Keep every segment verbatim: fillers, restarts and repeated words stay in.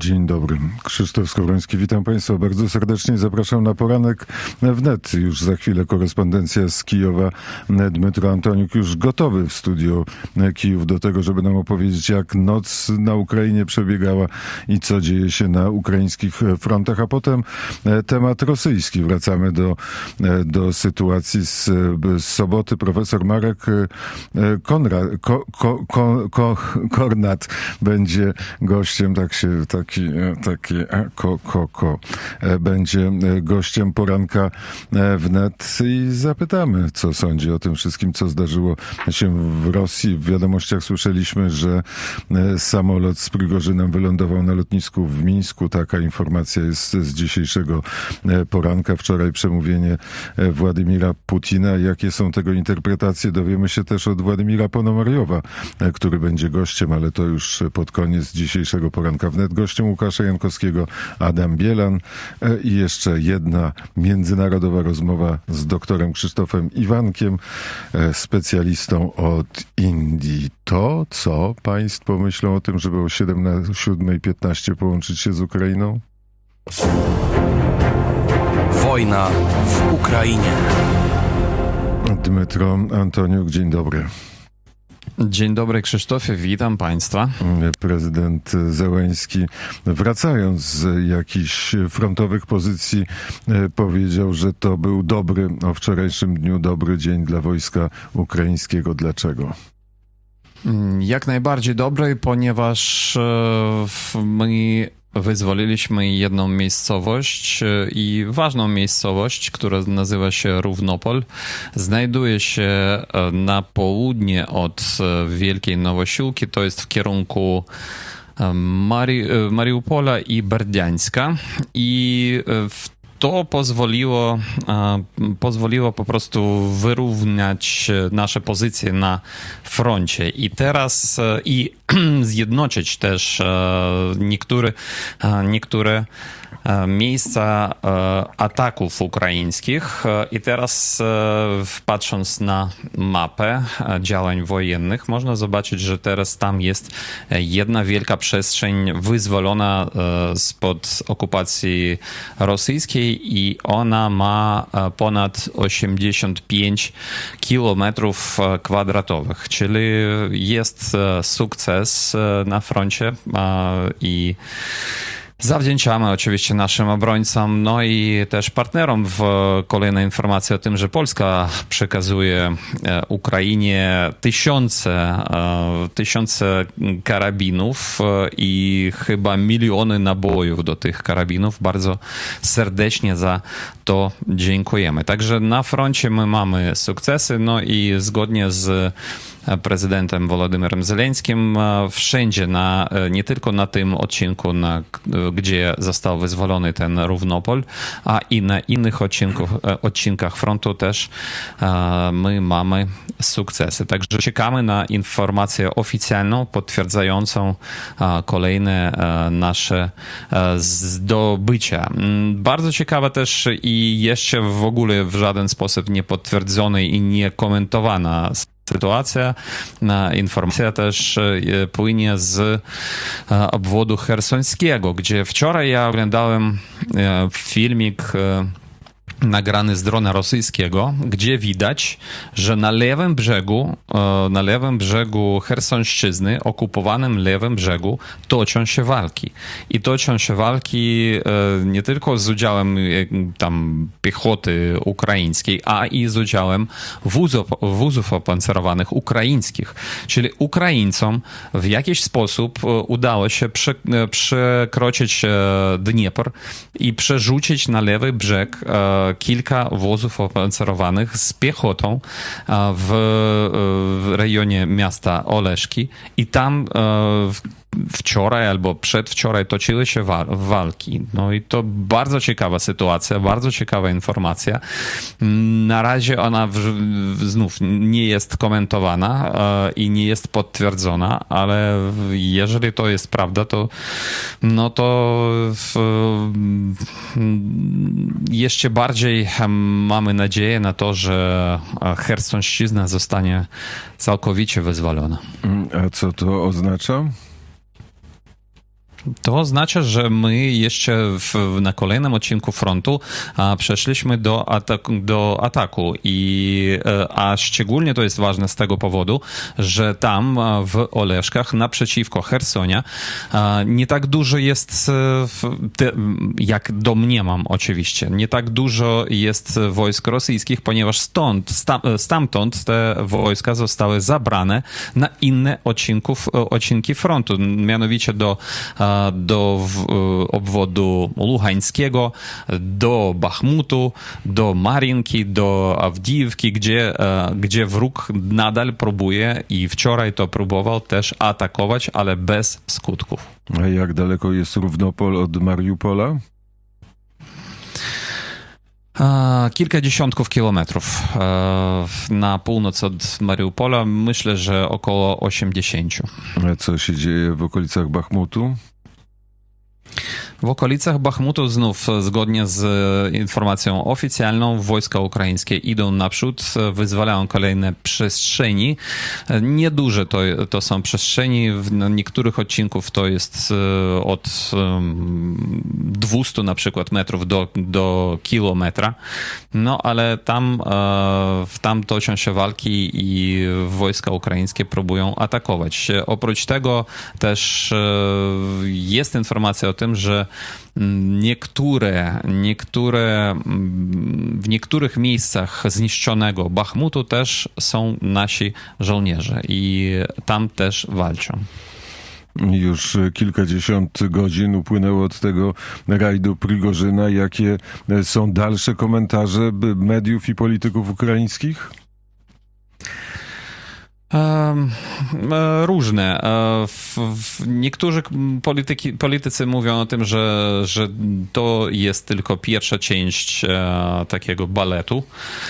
Dzień dobry. Krzysztof Skowroński, witam Państwa bardzo serdecznie. Zapraszam na poranek wnet. Już za chwilę korespondencja z Kijowa. Dmytro Antoniuk już gotowy w studiu Kijów do tego, żeby nam opowiedzieć, jak noc na Ukrainie przebiegała i co dzieje się na ukraińskich frontach. A potem temat rosyjski. Wracamy do, do sytuacji z, z soboty. Profesor Marek Konrad, ko, ko, ko, ko, Kornat będzie gościem, tak się taki, taki ko, ko, ko, będzie gościem poranka wnet i zapytamy, co sądzi o tym wszystkim, co zdarzyło się w Rosji. W wiadomościach słyszeliśmy, że samolot z Prigorzynem wylądował na lotnisku w Mińsku. Taka informacja jest z dzisiejszego poranka. Wczoraj przemówienie Władimira Putina. Jakie są tego interpretacje? Dowiemy się też od Władimira Ponomariowa, który będzie gościem, ale to już pod koniec dzisiejszego poranka wnet. Gościem Łukasza Jankowskiego Adam Bielan i jeszcze jedna międzynarodowa rozmowa z doktorem Krzysztofem Iwankiem, specjalistą od Indii. To, co państwo myślą o tym, żeby o siódma piętnaście połączyć się z Ukrainą? Wojna w Ukrainie. Dmytro Antoniuk, dzień dobry. Dzień dobry, Krzysztofie, witam Państwa. Prezydent Zełenski, wracając z jakichś frontowych pozycji, powiedział, że to był dobry, o wczorajszym dniu, dobry dzień dla wojska ukraińskiego. Dlaczego? Jak najbardziej dobry, ponieważ my wyzwoliliśmy jedną miejscowość i ważną miejscowość, która nazywa się Równopol. Znajduje się na południe od Wielkiej Nowosiłki, to jest w kierunku Mari Mariupola i Berdiańska. I w To pozwoliło, pozwoliło po prostu wyrównać nasze pozycje na froncie i teraz i zjednoczyć też niektóre, niektóre miejsca ataków ukraińskich. I teraz patrząc na mapę działań wojennych, można zobaczyć, że teraz tam jest jedna wielka przestrzeń wyzwolona spod okupacji rosyjskiej i ona ma ponad osiemdziesiąt pięć kilometrów kwadratowych, czyli jest sukces na froncie i zawdzięczamy oczywiście naszym obrońcom, no i też partnerom w kolejnej informacji o tym, że Polska przekazuje Ukrainie tysiące, tysiące karabinów i chyba miliony nabojów do tych karabinów. Bardzo serdecznie za to dziękujemy. Także na froncie my mamy sukcesy, no i zgodnie z prezydentem Wołodymyrem Zełenskim wszędzie, na, nie tylko na tym odcinku, na, gdzie został wyzwolony ten Równopol, a i na innych odcinkach, odcinkach frontu też my mamy sukcesy. Także czekamy na informację oficjalną, potwierdzającą kolejne nasze zdobycia. Bardzo ciekawe też i jeszcze w ogóle w żaden sposób nie potwierdzona i nie komentowana sytuacja. Informacja też płynie z obwodu chersońskiego, gdzie wczoraj ja oglądałem filmik nagrany z drona rosyjskiego, gdzie widać, że na lewym brzegu, na lewym brzegu Chersonszczyzny, okupowanym lewym brzegu, toczą się walki. I toczą się walki nie tylko z udziałem tam piechoty ukraińskiej, a i z udziałem wózów, wózów opancerowanych ukraińskich. Czyli Ukraińcom w jakiś sposób udało się prze, przekroczyć Dniepr i przerzucić na lewy brzeg kilka wozów opancerowanych z piechotą w, w rejonie miasta Oleszki i tam wczoraj albo przedwczoraj toczyły się wa- walki. No i to bardzo ciekawa sytuacja, bardzo ciekawa informacja. Na razie ona w, w, znów nie jest komentowana e, i nie jest potwierdzona, ale jeżeli to jest prawda, to no to w, jeszcze bardziej mamy nadzieję na to, że Chersonszczyzna zostanie całkowicie wyzwolona. A co to oznacza? To oznacza, że my jeszcze w, na kolejnym odcinku frontu a, przeszliśmy do, atak, do ataku i a szczególnie to jest ważne z tego powodu, że tam w Oleszkach naprzeciwko Chersonia a, nie tak dużo jest, te, jak domniemam oczywiście, nie tak dużo jest wojsk rosyjskich, ponieważ stąd, sta, stamtąd te wojska zostały zabrane na inne odcinków, odcinki frontu, mianowicie do do obwodu Luhańskiego, do Bachmutu, do Marinki, do Awdijiwki, gdzie, gdzie wróg nadal próbuje i wczoraj to próbował też atakować, ale bez skutków. A jak daleko jest Równopol od Mariupola? Kilka dziesiątków kilometrów na północ od Mariupola. Myślę, że około osiemdziesiąt. A co się dzieje w okolicach Bachmutu? W okolicach Bachmutu znów, zgodnie z informacją oficjalną, wojska ukraińskie idą naprzód, wyzwalają kolejne przestrzeni. Nieduże to, to są przestrzeni, w niektórych odcinków to jest od dwieście na przykład metrów do, do kilometra, no ale tam, tam toczą się walki i wojska ukraińskie próbują atakować. Oprócz tego też jest informacja o tym, że Niektóre, niektóre, w niektórych miejscach zniszczonego Bachmutu też są nasi żołnierze i tam też walczą. Już kilkadziesiąt godzin upłynęło od tego rajdu Prigorzyna. Jakie są dalsze komentarze mediów i polityków ukraińskich? Różne. Niektórzy polityki, politycy mówią o tym, że, że to jest tylko pierwsza część takiego baletu,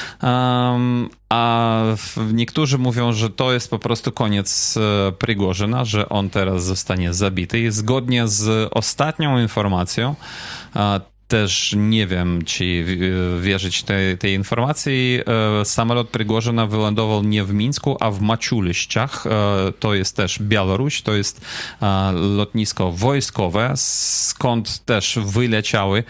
a niektórzy mówią, że to jest po prostu koniec Prigorzyna, że on teraz zostanie zabity. I zgodnie z ostatnią informacją, też nie wiem, czy wierzyć tej, tej informacji. Samolot Prigorzyna wylądował nie w Mińsku, a w Maciuliściach. To jest też Białoruś, to jest lotnisko wojskowe, skąd też wyleciały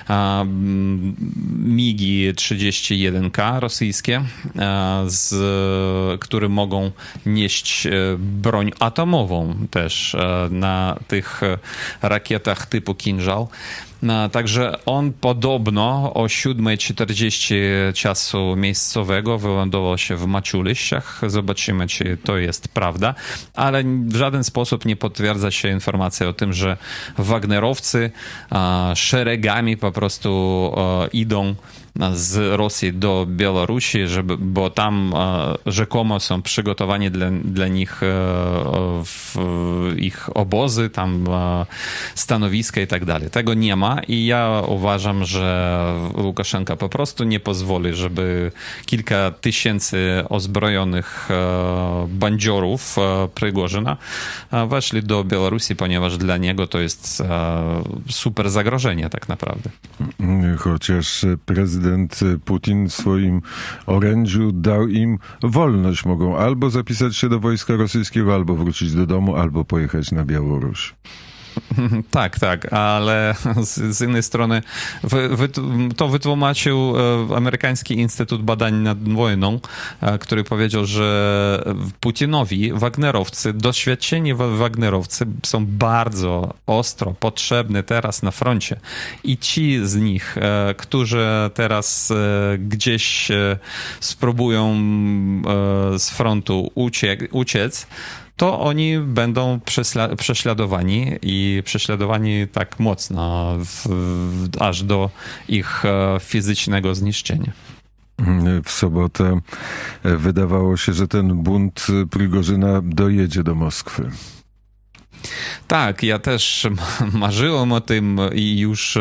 migi trzydzieści jeden K rosyjskie, z, które mogą nieść broń atomową też na tych rakietach typu Kinżal. No, także on podobno o siódma czterdzieści czasu miejscowego wylądował się w Maciuliściach. Zobaczymy, czy to jest prawda, ale w żaden sposób nie potwierdza się informacja o tym, że Wagnerowcy a, szeregami po prostu a, idą z Rosji do Białorusi, żeby, bo tam e, rzekomo są przygotowani dla, dla nich e, w, ich obozy, tam e, stanowiska i tak dalej. Tego nie ma i ja uważam, że Łukaszenka po prostu nie pozwoli, żeby kilka tysięcy ozbrojonych e, bandziorów e, Prigorzyna e, weszli do Białorusi, ponieważ dla niego to jest e, super zagrożenie tak naprawdę. Chociaż prezydent Prezydent Putin w swoim orędziu dał im wolność. Mogą albo zapisać się do wojska rosyjskiego, albo wrócić do domu, albo pojechać na Białoruś. Tak, tak, ale z, z innej strony wy, wy, to wytłumaczył amerykański Instytut Badań nad Wojną, który powiedział, że Putinowi Wagnerowcy, doświadczeni Wagnerowcy są bardzo ostro potrzebne teraz na froncie i ci z nich, którzy teraz gdzieś spróbują z frontu uciec, uciec to oni będą przesla- prześladowani i prześladowani tak mocno, w, w, aż do ich fizycznego zniszczenia. W sobotę wydawało się, że ten bunt Prigorzyna dojedzie do Moskwy. Tak, ja też marzyłem o tym i już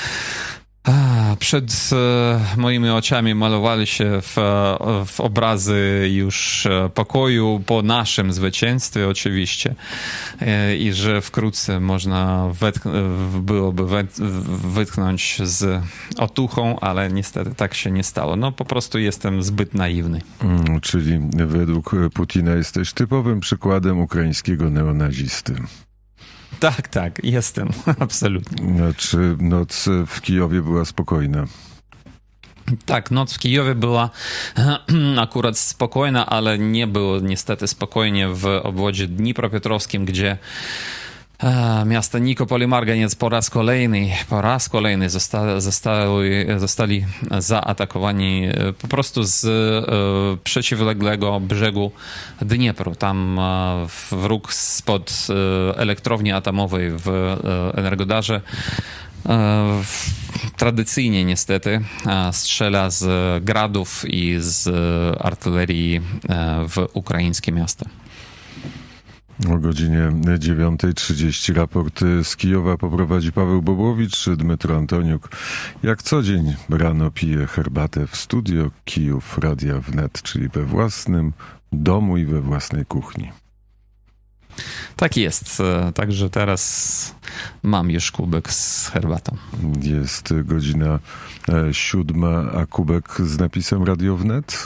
przed moimi oczami malowali się w, w obrazy już pokoju po naszym zwycięstwie oczywiście i że wkrótce można wetch- byłoby wytchnąć z otuchą, ale niestety tak się nie stało. No po prostu jestem zbyt naiwny. Mm, czyli według Putina jesteś typowym przykładem ukraińskiego neonazisty. Tak, tak, jestem, absolutnie. Czy noc w Kijowie była spokojna? Tak, noc w Kijowie była akurat spokojna, ale nie było niestety spokojnie w obwodzie dnipropetrowskim, gdzie miasta Nikopol i Marganiec po raz kolejny, po raz kolejny zosta, zostały, zostali zaatakowani po prostu z e, przeciwległego brzegu Dniepru. Tam e, wróg spod e, elektrowni atomowej w e, Energodarze e, tradycyjnie niestety e, strzela z gradów i z artylerii e, w ukraińskie miasta. O godzinie dziewiąta trzydzieści raport z Kijowa poprowadzi Paweł Bobrowicz, Dmytro Antoniuk. Jak co dzień rano pije herbatę w studio Kijów Radia Wnet, czyli we własnym domu i we własnej kuchni. Tak jest. Także teraz mam już kubek z herbatą. Jest godzina siódma, a kubek z napisem Radio Wnet?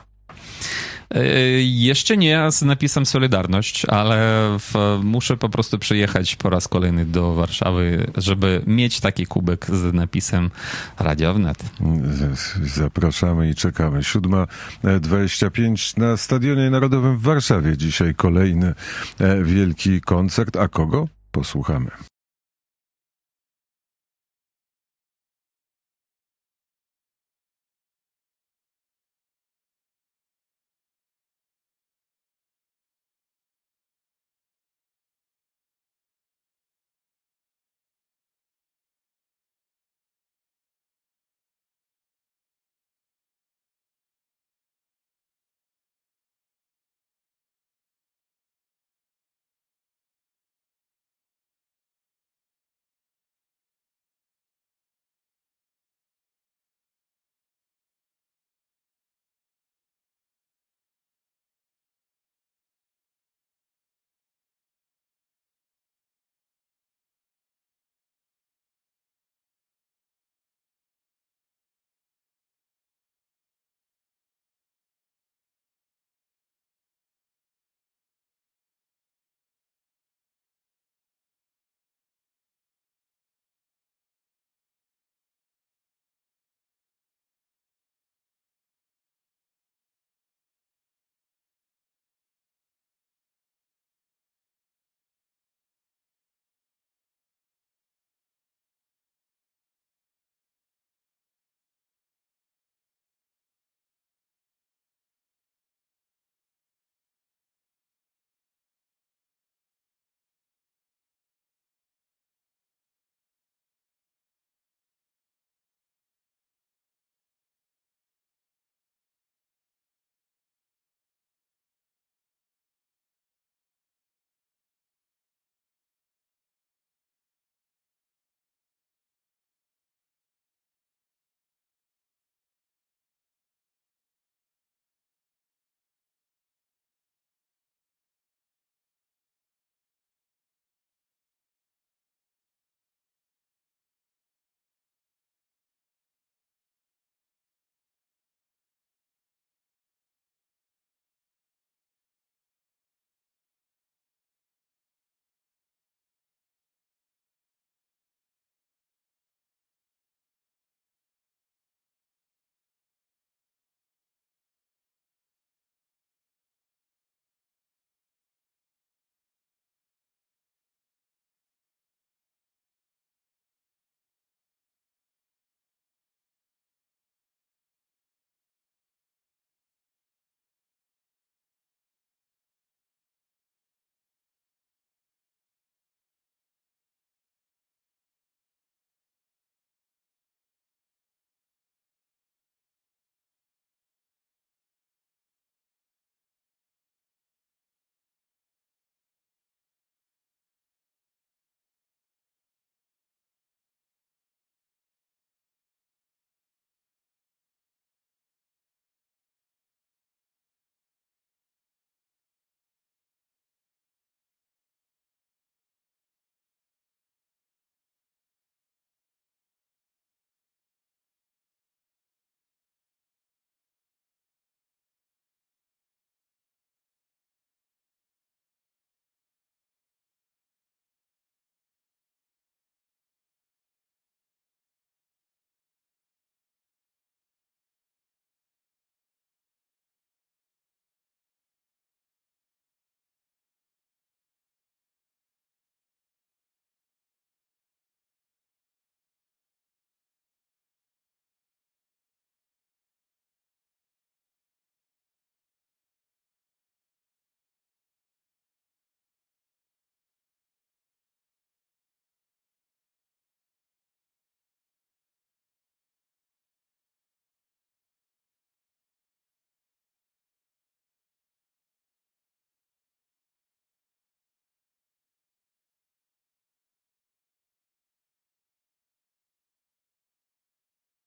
Jeszcze nie z napisem Solidarność, ale w, muszę po prostu przyjechać po raz kolejny do Warszawy, żeby mieć taki kubek z napisem Radio Wnet. Zapraszamy i czekamy. siódma dwadzieścia pięć na Stadionie Narodowym w Warszawie. Dzisiaj kolejny wielki koncert. A kogo? Posłuchamy.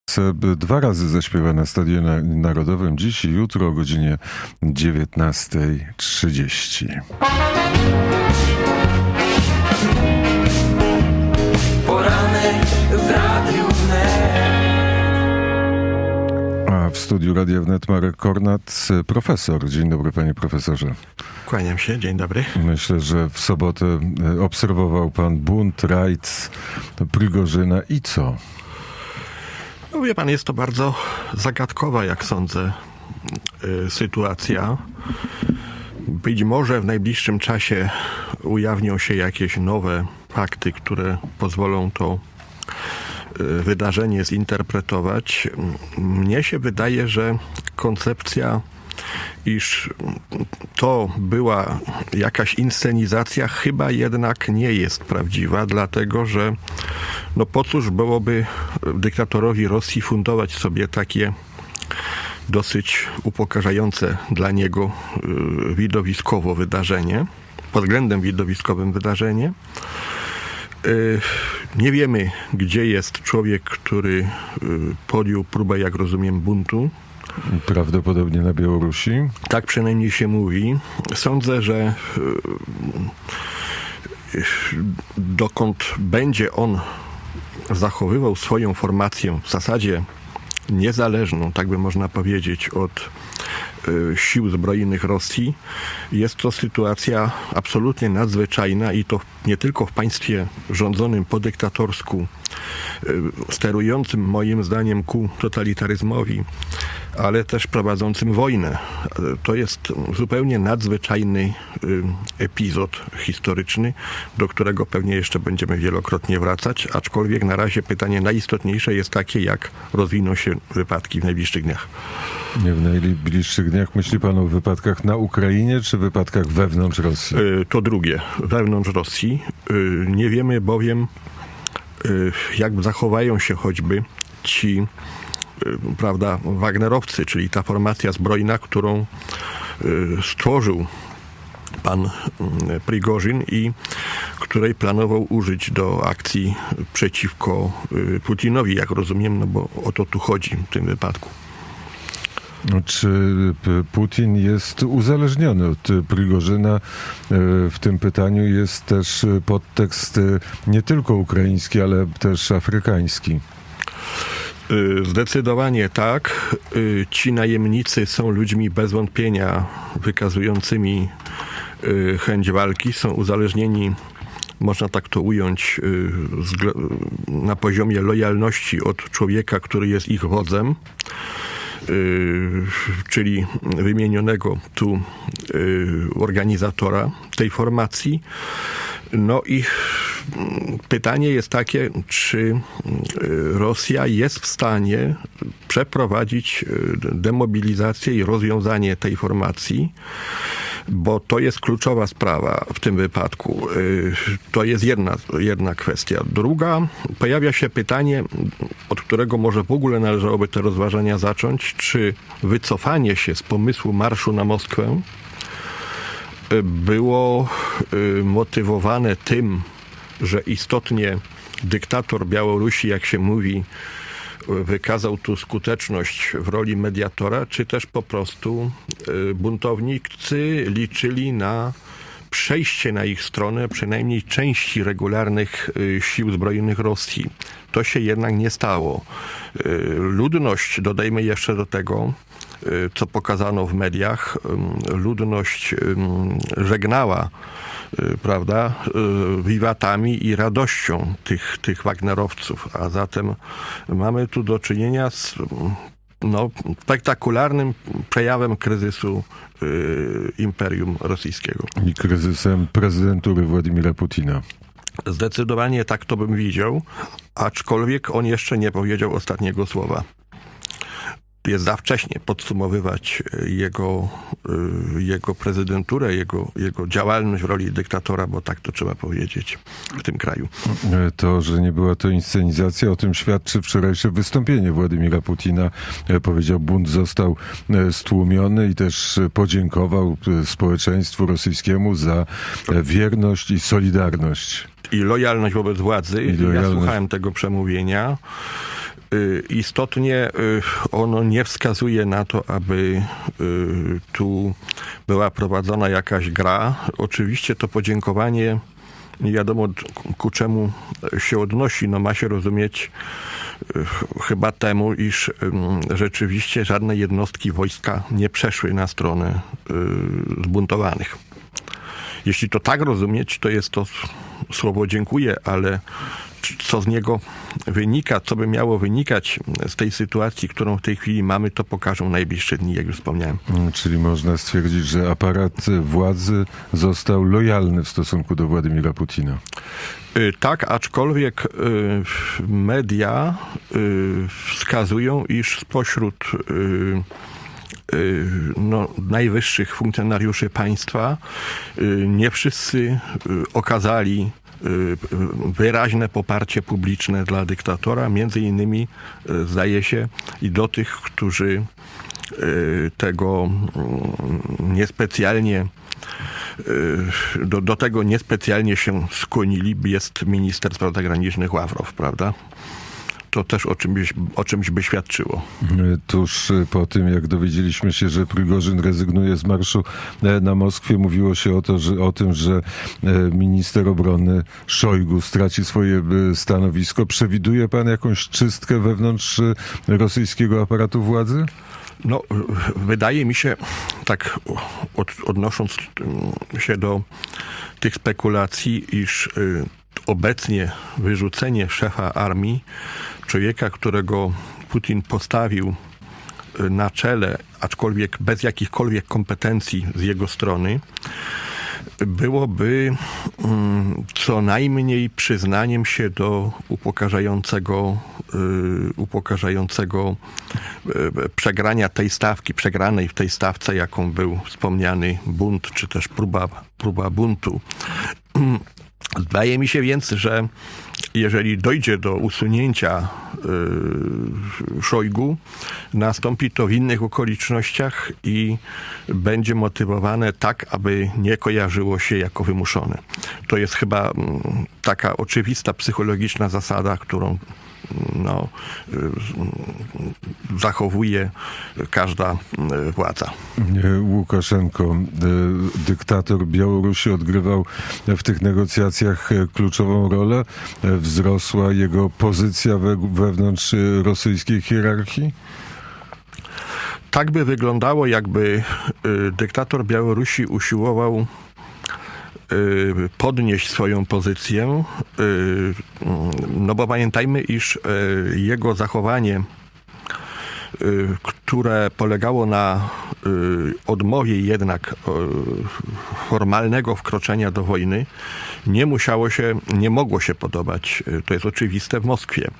Dwa razy zaśpiewa na Stadionie Narodowym, dziś i jutro o godzinie dziewiętnasta trzydzieści. Poranek w Radiu Wnet. A w studiu Radia Wnet Marek Kornat, profesor. Dzień dobry, panie profesorze. Kłaniam się, dzień dobry. Myślę, że w sobotę obserwował pan bunt, rajd Prigorzyna i co? No wie pan, jest to bardzo zagadkowa, jak sądzę, y, sytuacja. Być może w najbliższym czasie ujawnią się jakieś nowe fakty, które pozwolą to y, wydarzenie zinterpretować. Mnie się wydaje, że koncepcja, iż to była jakaś inscenizacja, chyba jednak nie jest prawdziwa, dlatego że no po cóż byłoby dyktatorowi Rosji fundować sobie takie dosyć upokarzające dla niego y, widowiskowo wydarzenie, pod względem widowiskowym wydarzenie. Y, nie wiemy, gdzie jest człowiek, który y, podjął próbę, jak rozumiem, buntu. Prawdopodobnie na Białorusi. Tak przynajmniej się mówi. Sądzę, że y, dokąd będzie on zachowywał swoją formację w zasadzie niezależną, tak by można powiedzieć, od y, sił zbrojnych Rosji, jest to sytuacja absolutnie nadzwyczajna i to nie tylko w państwie rządzonym po dyktatorsku, y, sterującym moim zdaniem ku totalitaryzmowi, ale też prowadzącym wojnę. To jest zupełnie nadzwyczajny y, epizod historyczny, do którego pewnie jeszcze będziemy wielokrotnie wracać, aczkolwiek na razie pytanie najistotniejsze jest takie, jak rozwiną się wypadki w najbliższych dniach. Nie w najbliższych dniach. Myśli pan o wypadkach na Ukrainie, czy wypadkach wewnątrz Rosji? Y, to drugie, wewnątrz Rosji. Y, nie wiemy bowiem, y, jak zachowają się choćby ci prawda, Wagnerowcy, czyli ta formacja zbrojna, którą stworzył pan Prigorzyn i której planował użyć do akcji przeciwko Putinowi, jak rozumiem, no bo o to tu chodzi w tym wypadku. Czy Putin jest uzależniony od Prigorzyna? W tym pytaniu jest też podtekst nie tylko ukraiński, ale też afrykański. Zdecydowanie tak. Ci najemnicy są ludźmi bez wątpienia wykazującymi chęć walki. Są uzależnieni, można tak to ująć, na poziomie lojalności od człowieka, który jest ich wodzem, czyli wymienionego tu organizatora tej formacji. No i pytanie jest takie, czy Rosja jest w stanie przeprowadzić demobilizację i rozwiązanie tej formacji, bo to jest kluczowa sprawa w tym wypadku. To jest jedna, jedna kwestia. Druga, pojawia się pytanie, od którego może w ogóle należałoby te rozważania zacząć, czy wycofanie się z pomysłu marszu na Moskwę było motywowane tym, że istotnie dyktator Białorusi, jak się mówi, wykazał tu skuteczność w roli mediatora, czy też po prostu buntownicy liczyli na przejście na ich stronę przynajmniej części regularnych sił zbrojnych Rosji. To się jednak nie stało. Ludność, dodajmy jeszcze do tego, co pokazano w mediach, ludność żegnała, prawda, wiwatami i radością tych, tych Wagnerowców, a zatem mamy tu do czynienia z no, spektakularnym przejawem kryzysu y, Imperium Rosyjskiego. I kryzysem prezydentury Władimira Putina. Zdecydowanie tak to bym widział, aczkolwiek on jeszcze nie powiedział ostatniego słowa. Jest za wcześnie podsumowywać jego, jego prezydenturę, jego, jego działalność w roli dyktatora, bo tak to trzeba powiedzieć w tym kraju. To, że nie była to inscenizacja, o tym świadczy wczorajsze wystąpienie Władimira Putina. Powiedział, bunt został stłumiony i też podziękował społeczeństwu rosyjskiemu za wierność i solidarność. I lojalność wobec władzy. I lojalność. Ja słuchałem tego przemówienia. Istotnie ono nie wskazuje na to, aby tu była prowadzona jakaś gra. Oczywiście to podziękowanie nie wiadomo ku czemu się odnosi. No ma się rozumieć chyba temu, iż rzeczywiście żadne jednostki wojska nie przeszły na stronę zbuntowanych. Jeśli to tak rozumieć, to jest to słowo dziękuję, ale co z niego wynika, co by miało wynikać z tej sytuacji, którą w tej chwili mamy, to pokażą najbliższe dni, jak już wspomniałem. Czyli można stwierdzić, że aparat władzy został lojalny w stosunku do Władimira Putina. Tak, aczkolwiek media wskazują, iż spośród no, najwyższych funkcjonariuszy państwa nie wszyscy okazali wyraźne poparcie publiczne dla dyktatora, między innymi zdaje się i do tych, którzy tego niespecjalnie do, do tego niespecjalnie się skłonili, jest minister spraw zagranicznych Ławrow, prawda? To też o czymś, o czymś by świadczyło. Tuż po tym, jak dowiedzieliśmy się, że Prigorzyn rezygnuje z marszu na Moskwę, mówiło się o, to, że, o tym, że minister obrony Szojgu straci swoje stanowisko. Przewiduje pan jakąś czystkę wewnątrz rosyjskiego aparatu władzy? No, wydaje mi się, tak od, odnosząc się do tych spekulacji, iż obecnie wyrzucenie szefa armii, człowieka, którego Putin postawił na czele, aczkolwiek bez jakichkolwiek kompetencji z jego strony, byłoby co najmniej przyznaniem się do upokarzającego, upokarzającego przegrania tej stawki, przegranej w tej stawce, jaką był wspomniany bunt, czy też próba, próba buntu. Zdaje mi się więc, że jeżeli dojdzie do usunięcia yy, Szojgu, nastąpi to w innych okolicznościach i będzie motywowane tak, aby nie kojarzyło się jako wymuszone. To jest chyba yy, taka oczywista psychologiczna zasada, którą no, zachowuje każda władza. Łukaszenko, dyktator Białorusi, odgrywał w tych negocjacjach kluczową rolę. Wzrosła jego pozycja we, wewnątrz rosyjskiej hierarchii? Tak by wyglądało, jakby dyktator Białorusi usiłował podnieść swoją pozycję, no bo pamiętajmy, iż jego zachowanie, które polegało na odmowie jednak formalnego wkroczenia do wojny, nie musiało się, nie mogło się podobać, to jest oczywiste, w Moskwie.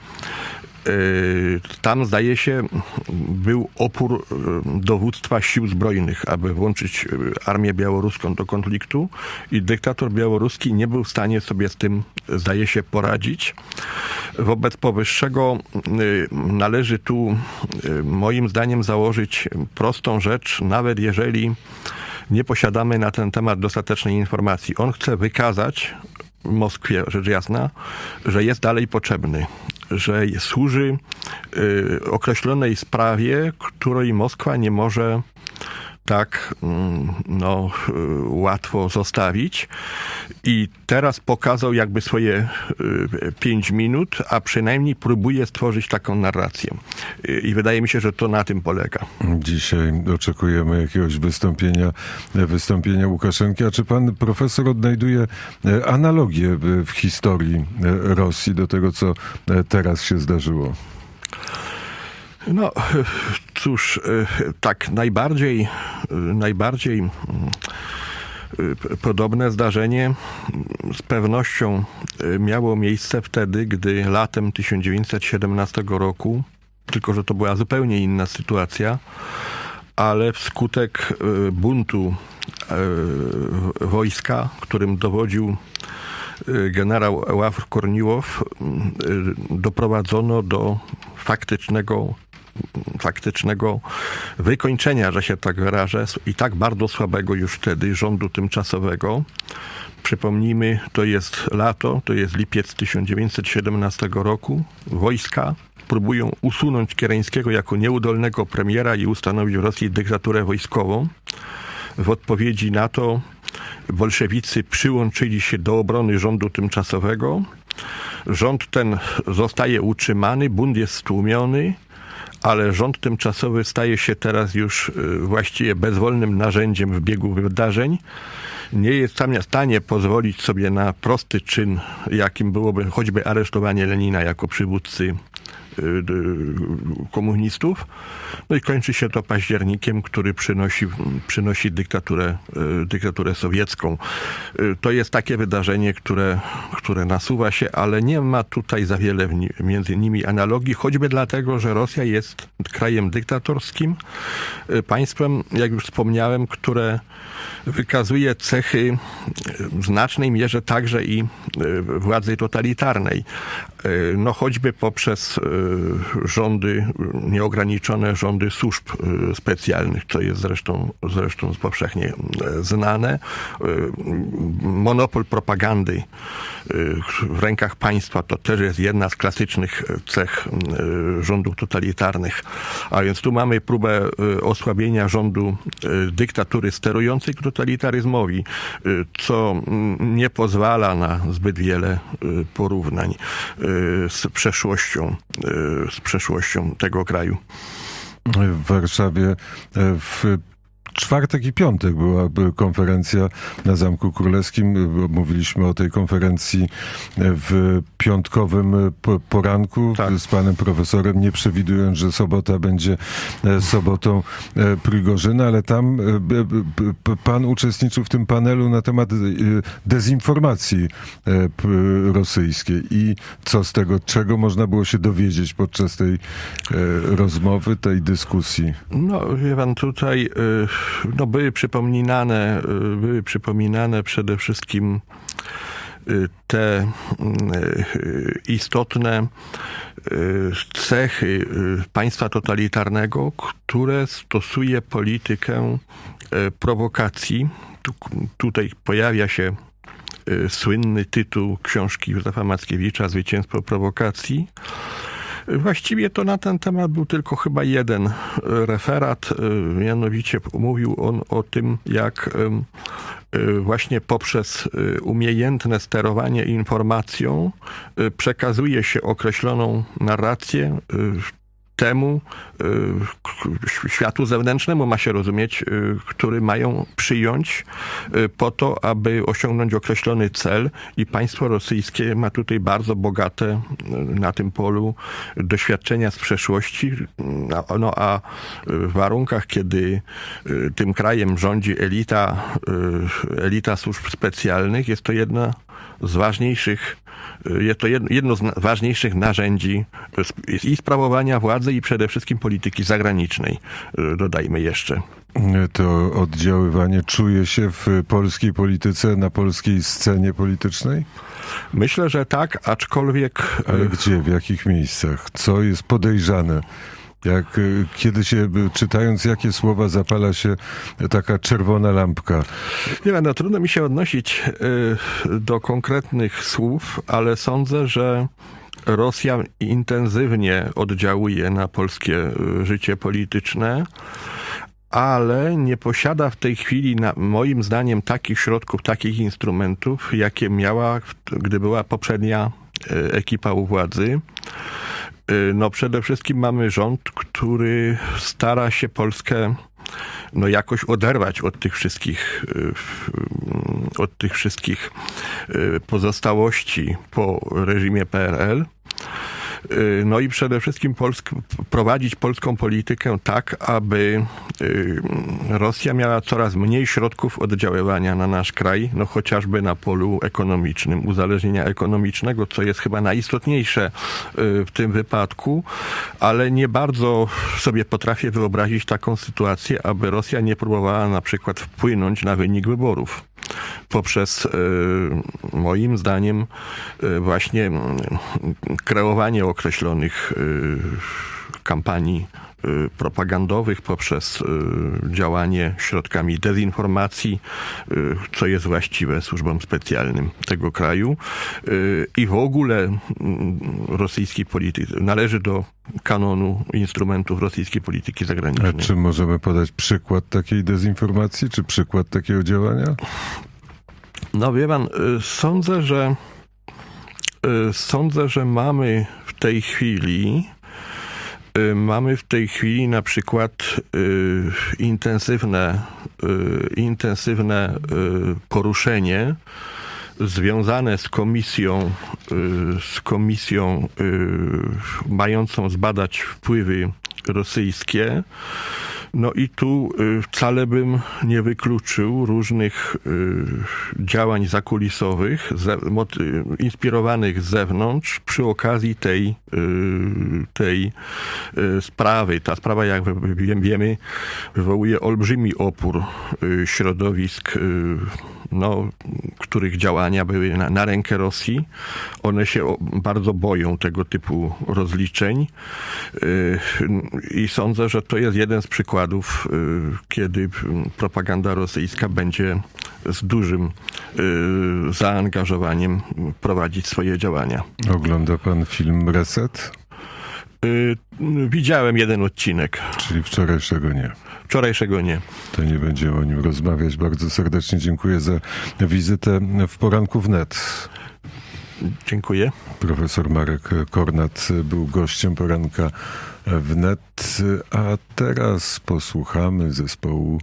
Tam, zdaje się, był opór dowództwa sił zbrojnych, aby włączyć armię białoruską do konfliktu i dyktator białoruski nie był w stanie sobie z tym, zdaje się, poradzić. Wobec powyższego należy tu, moim zdaniem, założyć prostą rzecz, nawet jeżeli nie posiadamy na ten temat dostatecznej informacji. On chce wykazać w Moskwie, rzecz jasna, że jest dalej potrzebny, że służy y, określonej sprawie, której Moskwa nie może tak no, łatwo zostawić. I teraz pokazał jakby swoje pięć minut, a przynajmniej próbuje stworzyć taką narrację. I wydaje mi się, że to na tym polega. Dzisiaj oczekujemy jakiegoś wystąpienia, wystąpienia Łukaszenki. A czy pan profesor odnajduje analogię w historii Rosji do tego, co teraz się zdarzyło? No, cóż, tak najbardziej, najbardziej podobne zdarzenie z pewnością miało miejsce wtedy, gdy latem tysiąc dziewięćset siedemnastego roku, tylko że to była zupełnie inna sytuacja, ale wskutek buntu wojska, którym dowodził generał Ławr Korniłow, doprowadzono do faktycznego faktycznego wykończenia, że się tak wyrażę, i tak bardzo słabego już wtedy rządu tymczasowego. Przypomnijmy, to jest lato, to jest lipiec tysiąc dziewięćset siedemnastego roku. Wojska próbują usunąć Kieleńskiego jako nieudolnego premiera i ustanowić w Rosji dyktaturę wojskową. W odpowiedzi na to bolszewicy przyłączyli się do obrony rządu tymczasowego. Rząd ten zostaje utrzymany, bunt jest stłumiony, ale rząd tymczasowy staje się teraz już właściwie bezwolnym narzędziem w biegu wydarzeń. Nie jest w stanie pozwolić sobie na prosty czyn, jakim byłoby choćby aresztowanie Lenina jako przywódcy komunistów. No i kończy się to październikiem, który przynosi, przynosi dyktaturę, dyktaturę sowiecką. To jest takie wydarzenie, które, które nasuwa się, ale nie ma tutaj za wiele między nimi analogii, choćby dlatego, że Rosja jest krajem dyktatorskim, państwem, jak już wspomniałem, które wykazuje cechy w znacznej mierze także i władzy totalitarnej. No choćby poprzez rządy, nieograniczone rządy służb specjalnych, co jest zresztą, zresztą powszechnie znane. Monopol propagandy w rękach państwa to też jest jedna z klasycznych cech rządów totalitarnych. A więc tu mamy próbę osłabienia rządu dyktatury sterującej ku totalitaryzmowi, co nie pozwala na zbyt wiele porównań z przeszłością, z przeszłością tego kraju. W Warszawie w czwartek i piątek była konferencja na Zamku Królewskim. Mówiliśmy o tej konferencji w piątkowym poranku tak. z panem profesorem, nie przewidując, że sobota będzie sobotą Prigorzyna, ale tam pan uczestniczył w tym panelu na temat dezinformacji rosyjskiej i co z tego, czego można było się dowiedzieć podczas tej rozmowy, tej dyskusji. No, wie pan, tutaj no, były przypominane, były przypominane przede wszystkim te istotne cechy państwa totalitarnego, które stosuje politykę prowokacji. Tu, tutaj pojawia się słynny tytuł książki Józefa Mackiewicza "Zwycięstwo prowokacji". Właściwie to na ten temat był tylko chyba jeden referat, mianowicie mówił on o tym, jak właśnie poprzez umiejętne sterowanie informacją przekazuje się określoną narrację temu światu zewnętrznemu, ma się rozumieć, który mają przyjąć po to, aby osiągnąć określony cel, i państwo rosyjskie ma tutaj bardzo bogate na tym polu doświadczenia z przeszłości. No a w warunkach, kiedy tym krajem rządzi elita, elita służb specjalnych, jest to jedna z ważniejszych Jest to jedno z ważniejszych narzędzi i sprawowania władzy, i przede wszystkim polityki zagranicznej, dodajmy jeszcze. To oddziaływanie czuje się w polskiej polityce, na polskiej scenie politycznej? Myślę, że tak, aczkolwiek... Ale gdzie, w jakich miejscach? Co jest podejrzane? Jak kiedy się, czytając jakie słowa, zapala się taka czerwona lampka? Nie wiem, no, trudno mi się odnosić y, do konkretnych słów, ale sądzę, że Rosja intensywnie oddziałuje na polskie życie polityczne, ale nie posiada w tej chwili, na, moim zdaniem, takich środków, takich instrumentów, jakie miała, gdy była poprzednia y, ekipa u władzy. No przede wszystkim mamy rząd, który stara się Polskę no jakoś oderwać od tych wszystkich od tych wszystkich pozostałości po reżimie P R L. No i przede wszystkim Polsk, prowadzić polską politykę tak, aby Rosja miała coraz mniej środków oddziaływania na nasz kraj, no chociażby na polu ekonomicznym, uzależnienia ekonomicznego, co jest chyba najistotniejsze w tym wypadku, ale nie bardzo sobie potrafię wyobrazić taką sytuację, aby Rosja nie próbowała na przykład wpłynąć na wynik wyborów poprzez, moim zdaniem, właśnie kreowanie określonych kampanii y, propagandowych, poprzez y, działanie środkami dezinformacji, y, co jest właściwe służbom specjalnym tego kraju. Y, I w ogóle y, rosyjskiej polityki należy do kanonu instrumentów rosyjskiej polityki zagranicznej. A czy możemy podać przykład takiej dezinformacji, czy przykład takiego działania? No wie pan, y, sądzę, że y, sądzę, że mamy w tej chwili y, mamy w tej chwili na przykład y, intensywne y, intensywne y, poruszenie związane z komisją y, z komisją y, mającą zbadać wpływy rosyjskie. No i tu y, wcale bym nie wykluczył różnych y, działań zakulisowych, ze, moty, inspirowanych z zewnątrz przy okazji tej, y, tej y, sprawy. Ta sprawa, jak wiemy, wywołuje olbrzymi opór y, środowisk, y, no, których działania były na, na rękę Rosji. One się o, bardzo boją tego typu rozliczeń y, i sądzę, że to jest jeden z przykładów, kiedy propaganda rosyjska będzie z dużym y, zaangażowaniem prowadzić swoje działania. Ogląda pan film Reset? Y, widziałem jeden odcinek. Czyli wczorajszego nie. Wczorajszego nie. To nie będziemy o nim rozmawiać. Bardzo serdecznie dziękuję za wizytę w Poranku Wnet. Dziękuję. Profesor Marek Kornat był gościem Poranka Wnet, a teraz posłuchamy zespołu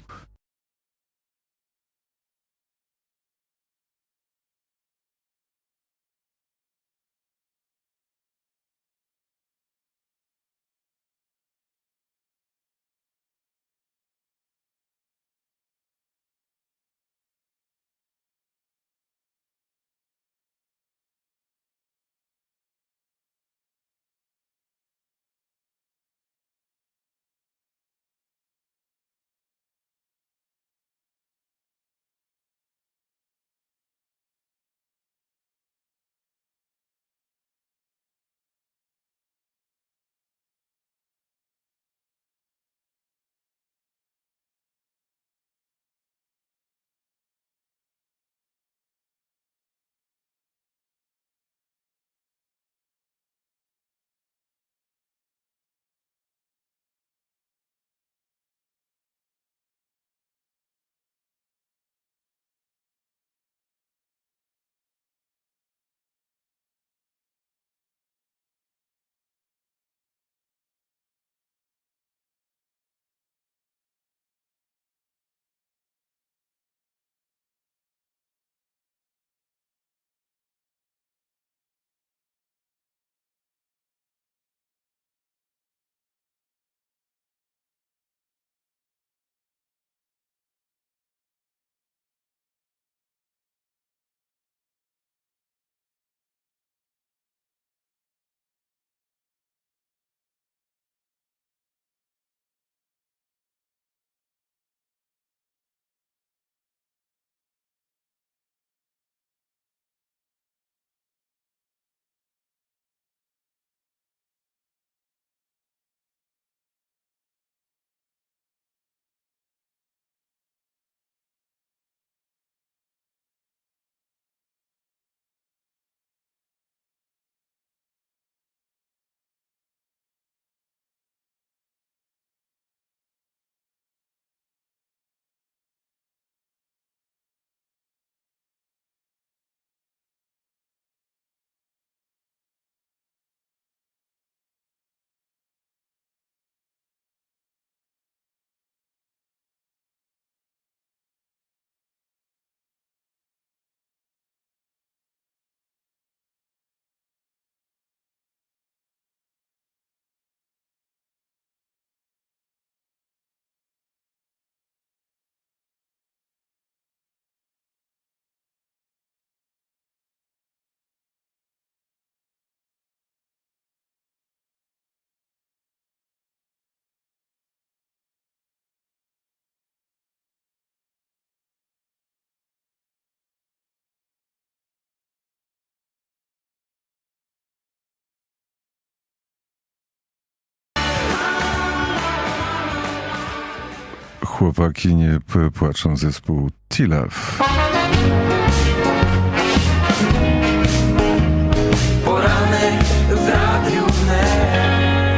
chłopaki nie płaczą, zespół T-Love. Poranek w Radiu Wnet.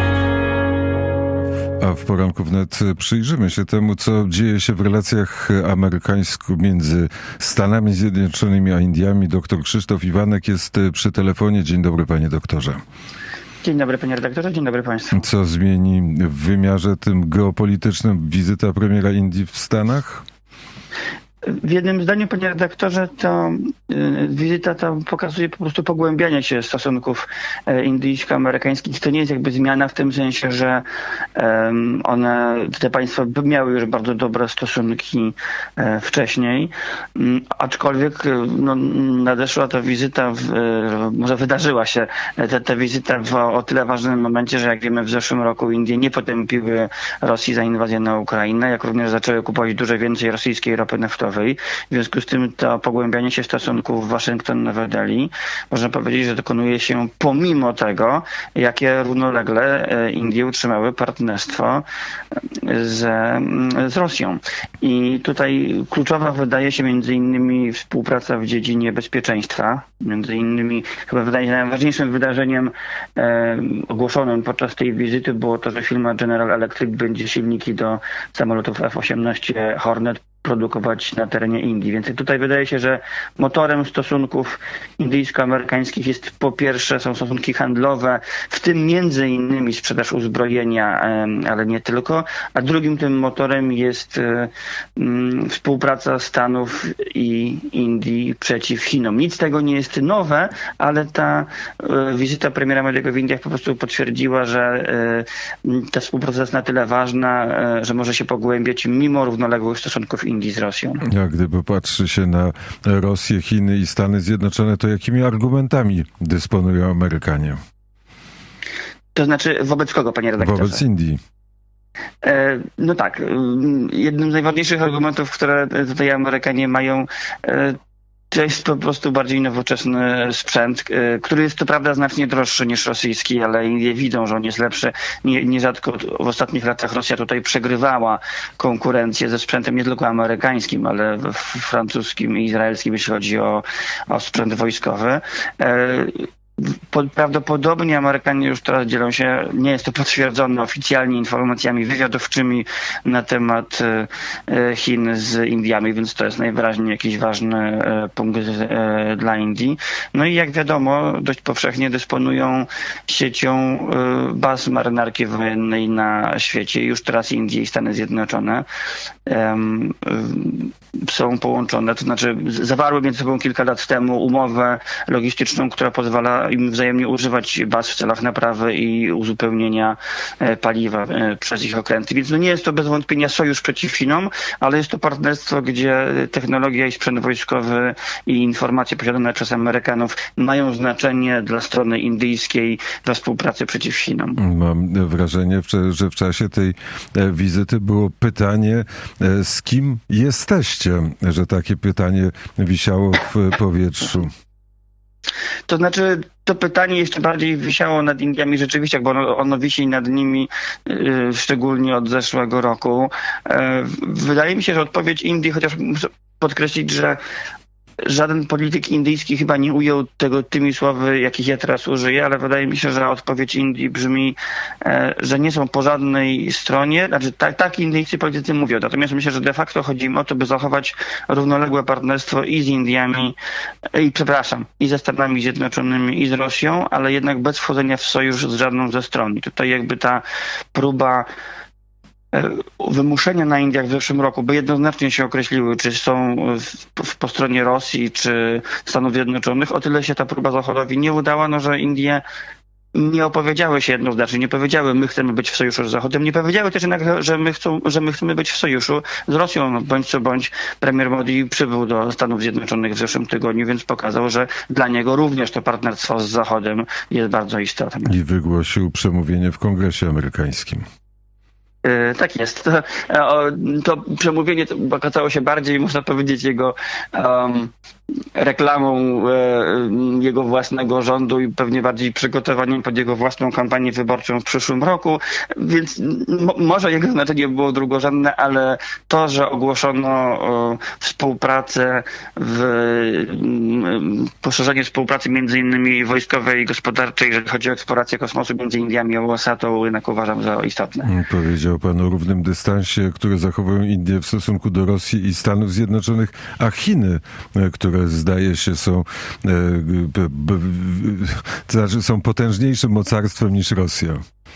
A w Poranku Wnet przyjrzymy się temu, co dzieje się w relacjach amerykańskich między Stanami Zjednoczonymi a Indiami. Doktor Krzysztof Iwanek jest przy telefonie. Dzień dobry, panie doktorze. Dzień dobry, panie redaktorze, dzień dobry państwu. Co zmieni w wymiarze tym geopolitycznym wizyta premiera Indii w Stanach? W jednym zdaniu, panie redaktorze, to y, wizyta ta pokazuje po prostu pogłębianie się stosunków y, indyjsko-amerykańskich. To nie jest jakby zmiana w tym sensie, że y, one, te państwa miały już bardzo dobre stosunki y, wcześniej, y, aczkolwiek y, no, nadeszła ta wizyta, w, y, może wydarzyła się ta, ta wizyta w o tyle ważnym momencie, że jak wiemy w zeszłym roku Indie nie potępiły Rosji za inwazję na Ukrainę, jak również zaczęły kupować dużo więcej rosyjskiej ropy naftowej. W związku z tym to pogłębianie się stosunków Waszyngton-Nowa Delhi, można powiedzieć, że dokonuje się pomimo tego, jakie równolegle Indie utrzymały partnerstwo z, z Rosją. I tutaj kluczowa wydaje się między innymi współpraca w dziedzinie bezpieczeństwa. Między innymi chyba wydaje się najważniejszym wydarzeniem e, ogłoszonym podczas tej wizyty było to, że firma General Electric będzie silniki do samolotów F osiemnaście Hornet produkować na terenie Indii. Więc tutaj wydaje się, że motorem stosunków indyjsko-amerykańskich jest po pierwsze są stosunki handlowe, w tym między innymi sprzedaż uzbrojenia, ale nie tylko, a drugim tym motorem jest współpraca Stanów i Indii przeciw Chinom. Nic z tego nie jest nowe, ale ta wizyta premiera Modiego w Indiach po prostu potwierdziła, że ta współpraca jest na tyle ważna, że może się pogłębiać mimo równoległych stosunków Indii z Rosją. A gdyby patrzy się na Rosję, Chiny i Stany Zjednoczone, to jakimi argumentami dysponują Amerykanie? To znaczy wobec kogo, panie redaktorze? Wobec Indii. E, no tak. Jednym z najważniejszych argumentów, które tutaj Amerykanie mają, e, to jest po prostu bardziej nowoczesny sprzęt, który jest to prawda znacznie droższy niż rosyjski, ale Indie widzą, że on jest lepszy. Nie, nierzadko w ostatnich latach Rosja tutaj przegrywała konkurencję ze sprzętem nie tylko amerykańskim, ale francuskim i izraelskim, jeśli chodzi o, o sprzęt wojskowy. Prawdopodobnie Amerykanie już teraz dzielą się, nie jest to potwierdzone oficjalnie, informacjami wywiadowczymi na temat Chin z Indiami, więc to jest najwyraźniej jakiś ważny punkt dla Indii. No i jak wiadomo, dość powszechnie dysponują siecią baz marynarki wojennej na świecie. Już teraz Indie i Stany Zjednoczone um, są połączone, to znaczy zawarły między sobą kilka lat temu umowę logistyczną, która pozwala im wzajemnie używać baz w celach naprawy i uzupełnienia paliwa przez ich okręty. Więc no nie jest to bez wątpienia sojusz przeciw Chinom, ale jest to partnerstwo, gdzie technologia i sprzęt wojskowy i informacje posiadane przez Amerykanów mają znaczenie dla strony indyjskiej, dla współpracy przeciw Chinom. Mam wrażenie, że w czasie tej wizyty było pytanie, z kim jesteście, że takie pytanie wisiało w powietrzu. To znaczy, to pytanie jeszcze bardziej wisiało nad Indiami rzeczywiście, bo ono, ono wisi nad nimi yy, szczególnie od zeszłego roku. Yy, wydaje mi się, że odpowiedź Indii, chociaż muszę podkreślić, że żaden polityk indyjski chyba nie ujął tego tymi słowy, jakich ja teraz użyję, ale wydaje mi się, że odpowiedź Indii brzmi, że nie są po żadnej stronie. Znaczy tak, tak indyjscy politycy mówią. Natomiast myślę, że de facto chodzi im o to, by zachować równoległe partnerstwo i z Indiami, i przepraszam, i ze Stanami Zjednoczonymi, i z Rosją, ale jednak bez wchodzenia w sojusz z żadną ze stron. I tutaj jakby ta próba wymuszenia na Indiach w zeszłym roku, by jednoznacznie się określiły, czy są w, w, po stronie Rosji, czy Stanów Zjednoczonych, o tyle się ta próba Zachodowi nie udała, no że Indie nie opowiedziały się jednoznacznie, nie powiedziały, my chcemy być w sojuszu z Zachodem, nie powiedziały też jednak, że my, chcą, że my chcemy być w sojuszu z Rosją. Bądź co bądź premier Modi przybył do Stanów Zjednoczonych w zeszłym tygodniu, więc pokazał, że dla niego również to partnerstwo z Zachodem jest bardzo istotne. I wygłosił przemówienie w Kongresie Amerykańskim. Tak jest. To, to przemówienie to okazało się bardziej, można powiedzieć, jego um, reklamą e, jego własnego rządu i pewnie bardziej przygotowaniem pod jego własną kampanię wyborczą w przyszłym roku, więc mo, może jego znaczenie było drugorzędne, ale to, że ogłoszono o, współpracę, w, m, poszerzenie współpracy między innymi wojskowej i gospodarczej, jeżeli chodzi o eksplorację kosmosu między Indiami a U S A, to jednak uważam za istotne. Powiedział pan o równym dystansie, który zachowują Indie w stosunku do Rosji i Stanów Zjednoczonych, a Chiny, które zdaje się są, b, b, to znaczy są potężniejszym mocarstwem niż Rosja.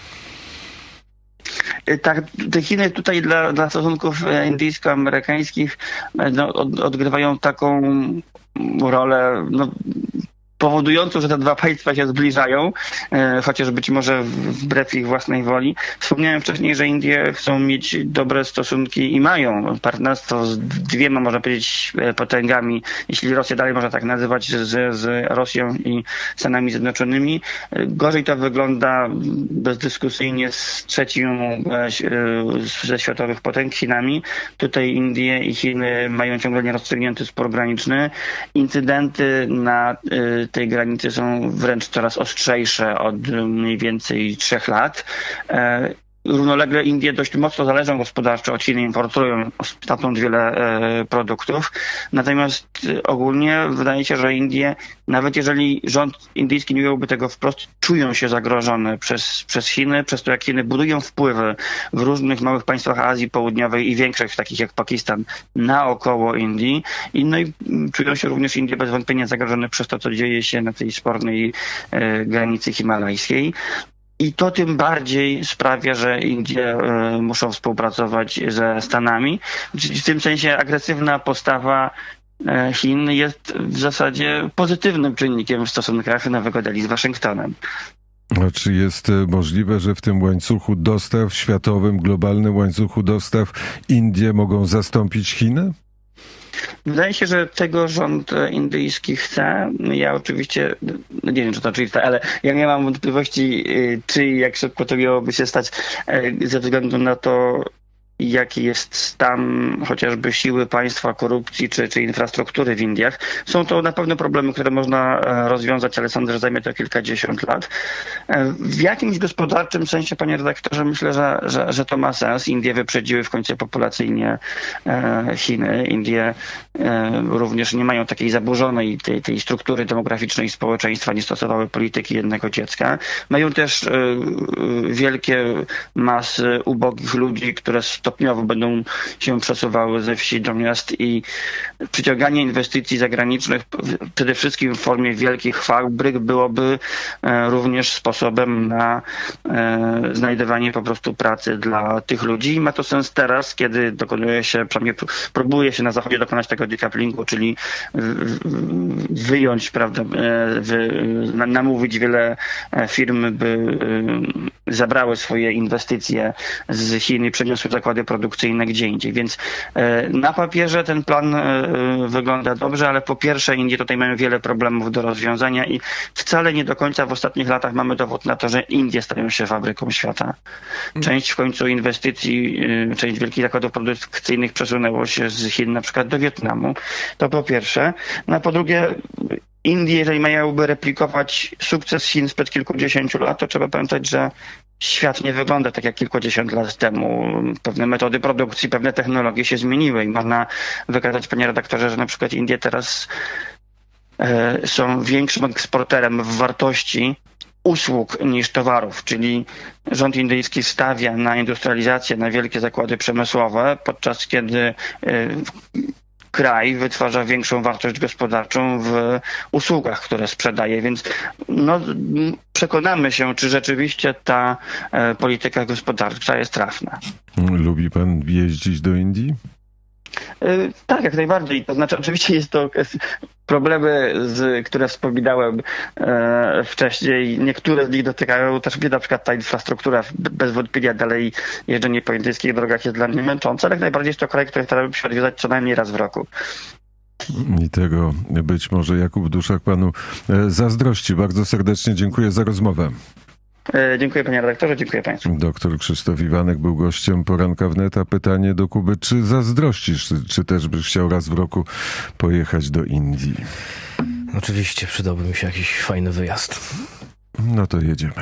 Tak, te Chiny tutaj dla, dla stosunków indyjsko-amerykańskich no, od, odgrywają taką rolę no, powodującą, że te dwa państwa się zbliżają, chociaż być może wbrew ich własnej woli. Wspomniałem wcześniej, że Indie chcą mieć dobre stosunki i mają partnerstwo z dwiema, można powiedzieć, potęgami, jeśli Rosję dalej można tak nazywać, z, z Rosją i Stanami Zjednoczonymi. Gorzej to wygląda bezdyskusyjnie z trzecią ze światowych potęg, Chinami. Tutaj Indie i Chiny mają ciągle nierozstrzygnięty spór graniczny. Incydenty na tej granicy są wręcz coraz ostrzejsze od mniej więcej trzech lat. Równolegle Indie dość mocno zależą gospodarczo od Chin, importują stamtąd wiele e, produktów. Natomiast ogólnie wydaje się, że Indie, nawet jeżeli rząd indyjski nie miałby tego wprost, czują się zagrożone przez, przez Chiny, przez to jak Chiny budują wpływy w różnych małych państwach Azji Południowej i większych, takich jak Pakistan, naokoło Indii. I, no i czują się również Indie bez wątpienia zagrożone przez to, co dzieje się na tej spornej e, granicy himalajskiej. I to tym bardziej sprawia, że Indie y, muszą współpracować ze Stanami. W tym sensie agresywna postawa y, Chin jest w zasadzie pozytywnym czynnikiem w stosunkach Nowego Delhi z Waszyngtonem. A czy jest możliwe, że w tym łańcuchu dostaw, światowym, globalnym łańcuchu dostaw, Indie mogą zastąpić Chiny? Wydaje się, że tego rząd indyjski chce. Ja oczywiście, nie wiem, czy to oczywiste, ale ja nie mam wątpliwości, czy i jak szybko to miałoby się stać ze względu na to, jaki jest stan chociażby siły państwa, korupcji czy, czy infrastruktury w Indiach. Są to na pewno problemy, które można rozwiązać, ale sądzę, że zajmie to kilkadziesiąt lat. W jakimś gospodarczym sensie, panie redaktorze, myślę, że, że, że to ma sens. Indie wyprzedziły w końcu populacyjnie Chiny. Indie również nie mają takiej zaburzonej tej, tej struktury demograficznej społeczeństwa, nie stosowały polityki jednego dziecka. Mają też wielkie masy ubogich ludzi, które stopniowo będą się przesuwały ze wsi do miast i przyciąganie inwestycji zagranicznych przede wszystkim w formie wielkich fabryk byłoby również sposobem na znajdywanie po prostu pracy dla tych ludzi. I ma to sens teraz, kiedy dokonuje się, przynajmniej próbuje się na Zachodzie dokonać tego decouplingu, czyli wyjąć, prawda, namówić wiele firm, by zabrały swoje inwestycje z Chin i przeniosły zakłady produkcyjne gdzie indziej. Więc na papierze ten plan wygląda dobrze, ale po pierwsze Indie tutaj mają wiele problemów do rozwiązania i wcale nie do końca w ostatnich latach mamy dowód na to, że Indie stają się fabryką świata. Część w końcu inwestycji, część wielkich zakładów produkcyjnych przesunęło się z Chin na przykład do Wietnamu. To po pierwsze. No a po drugie, Indie, jeżeli miałyby replikować sukces Chin sprzed kilkudziesięciu lat, to trzeba pamiętać, że świat nie wygląda tak jak kilkudziesiąt lat temu. Pewne metody produkcji, pewne technologie się zmieniły i można wykazać, panie redaktorze, że na przykład Indie teraz e, są większym eksporterem w wartości usług niż towarów, czyli rząd indyjski stawia na industrializację, na wielkie zakłady przemysłowe, podczas kiedy e, kraj wytwarza większą wartość gospodarczą w usługach, które sprzedaje, więc no, przekonamy się, czy rzeczywiście ta e, polityka gospodarcza jest trafna. Lubi pan jeździć do Indii? E, tak, jak najbardziej. To znaczy, oczywiście jest to problemy, z, które wspominałem e, wcześniej. Niektóre z nich dotykają też mnie, na przykład ta infrastruktura. Bez wątpienia dalej jeżdżenie po indyjskich drogach jest dla mnie męczące, ale jak najbardziej jest to kraj, który staramy się odwiedzać co najmniej raz w roku. I tego być może Jakub Duszak panu zazdrości. Bardzo serdecznie dziękuję za rozmowę. Dziękuję panie redaktorze, dziękuję państwu. Doktor Krzysztof Iwanek był gościem Poranka Wnet. A pytanie do Kuby, czy zazdrościsz, czy, czy też byś chciał raz w roku pojechać do Indii? Oczywiście przydałby mi się jakiś fajny wyjazd. No to jedziemy.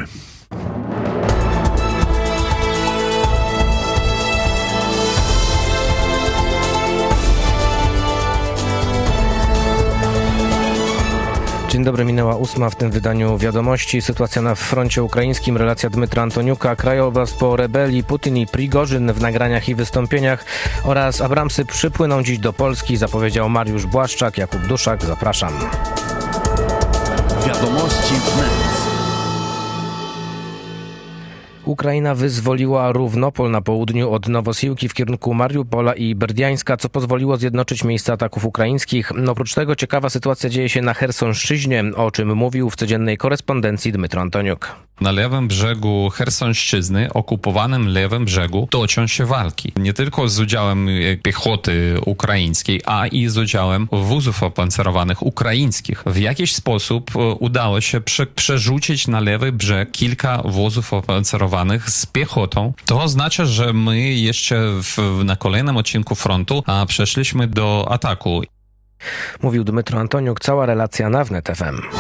Dzień dobry, minęła ósma w tym wydaniu wiadomości. Sytuacja na froncie ukraińskim, relacja Dmytra Antoniuka, krajobraz po rebelii, Putin i Prigorzyn w nagraniach i wystąpieniach oraz Abramsy przypłyną dziś do Polski, zapowiedział Mariusz Błaszczak. Jakub Duszak, zapraszam. Wiadomości wnet. Ukraina wyzwoliła Równopol na południu od Nowosiłki w kierunku Mariupola i Berdiańska, co pozwoliło zjednoczyć miejsca ataków ukraińskich. Oprócz tego ciekawa sytuacja dzieje się na Chersonszczyźnie, o czym mówił w codziennej korespondencji Dmytro Antoniuk. Na lewym brzegu Chersonszczyzny, okupowanym lewym brzegu, toczą się walki. Nie tylko z udziałem piechoty ukraińskiej, a i z udziałem wozów opancerowanych ukraińskich. W jakiś sposób udało się prze- przerzucić na lewy brzeg kilka wozów opancerowanych z piechotą. To oznacza, że my jeszcze w, na kolejnym odcinku frontu a przeszliśmy do ataku. Mówił Dmytro Antoniuk, cała relacja na Wnet F M.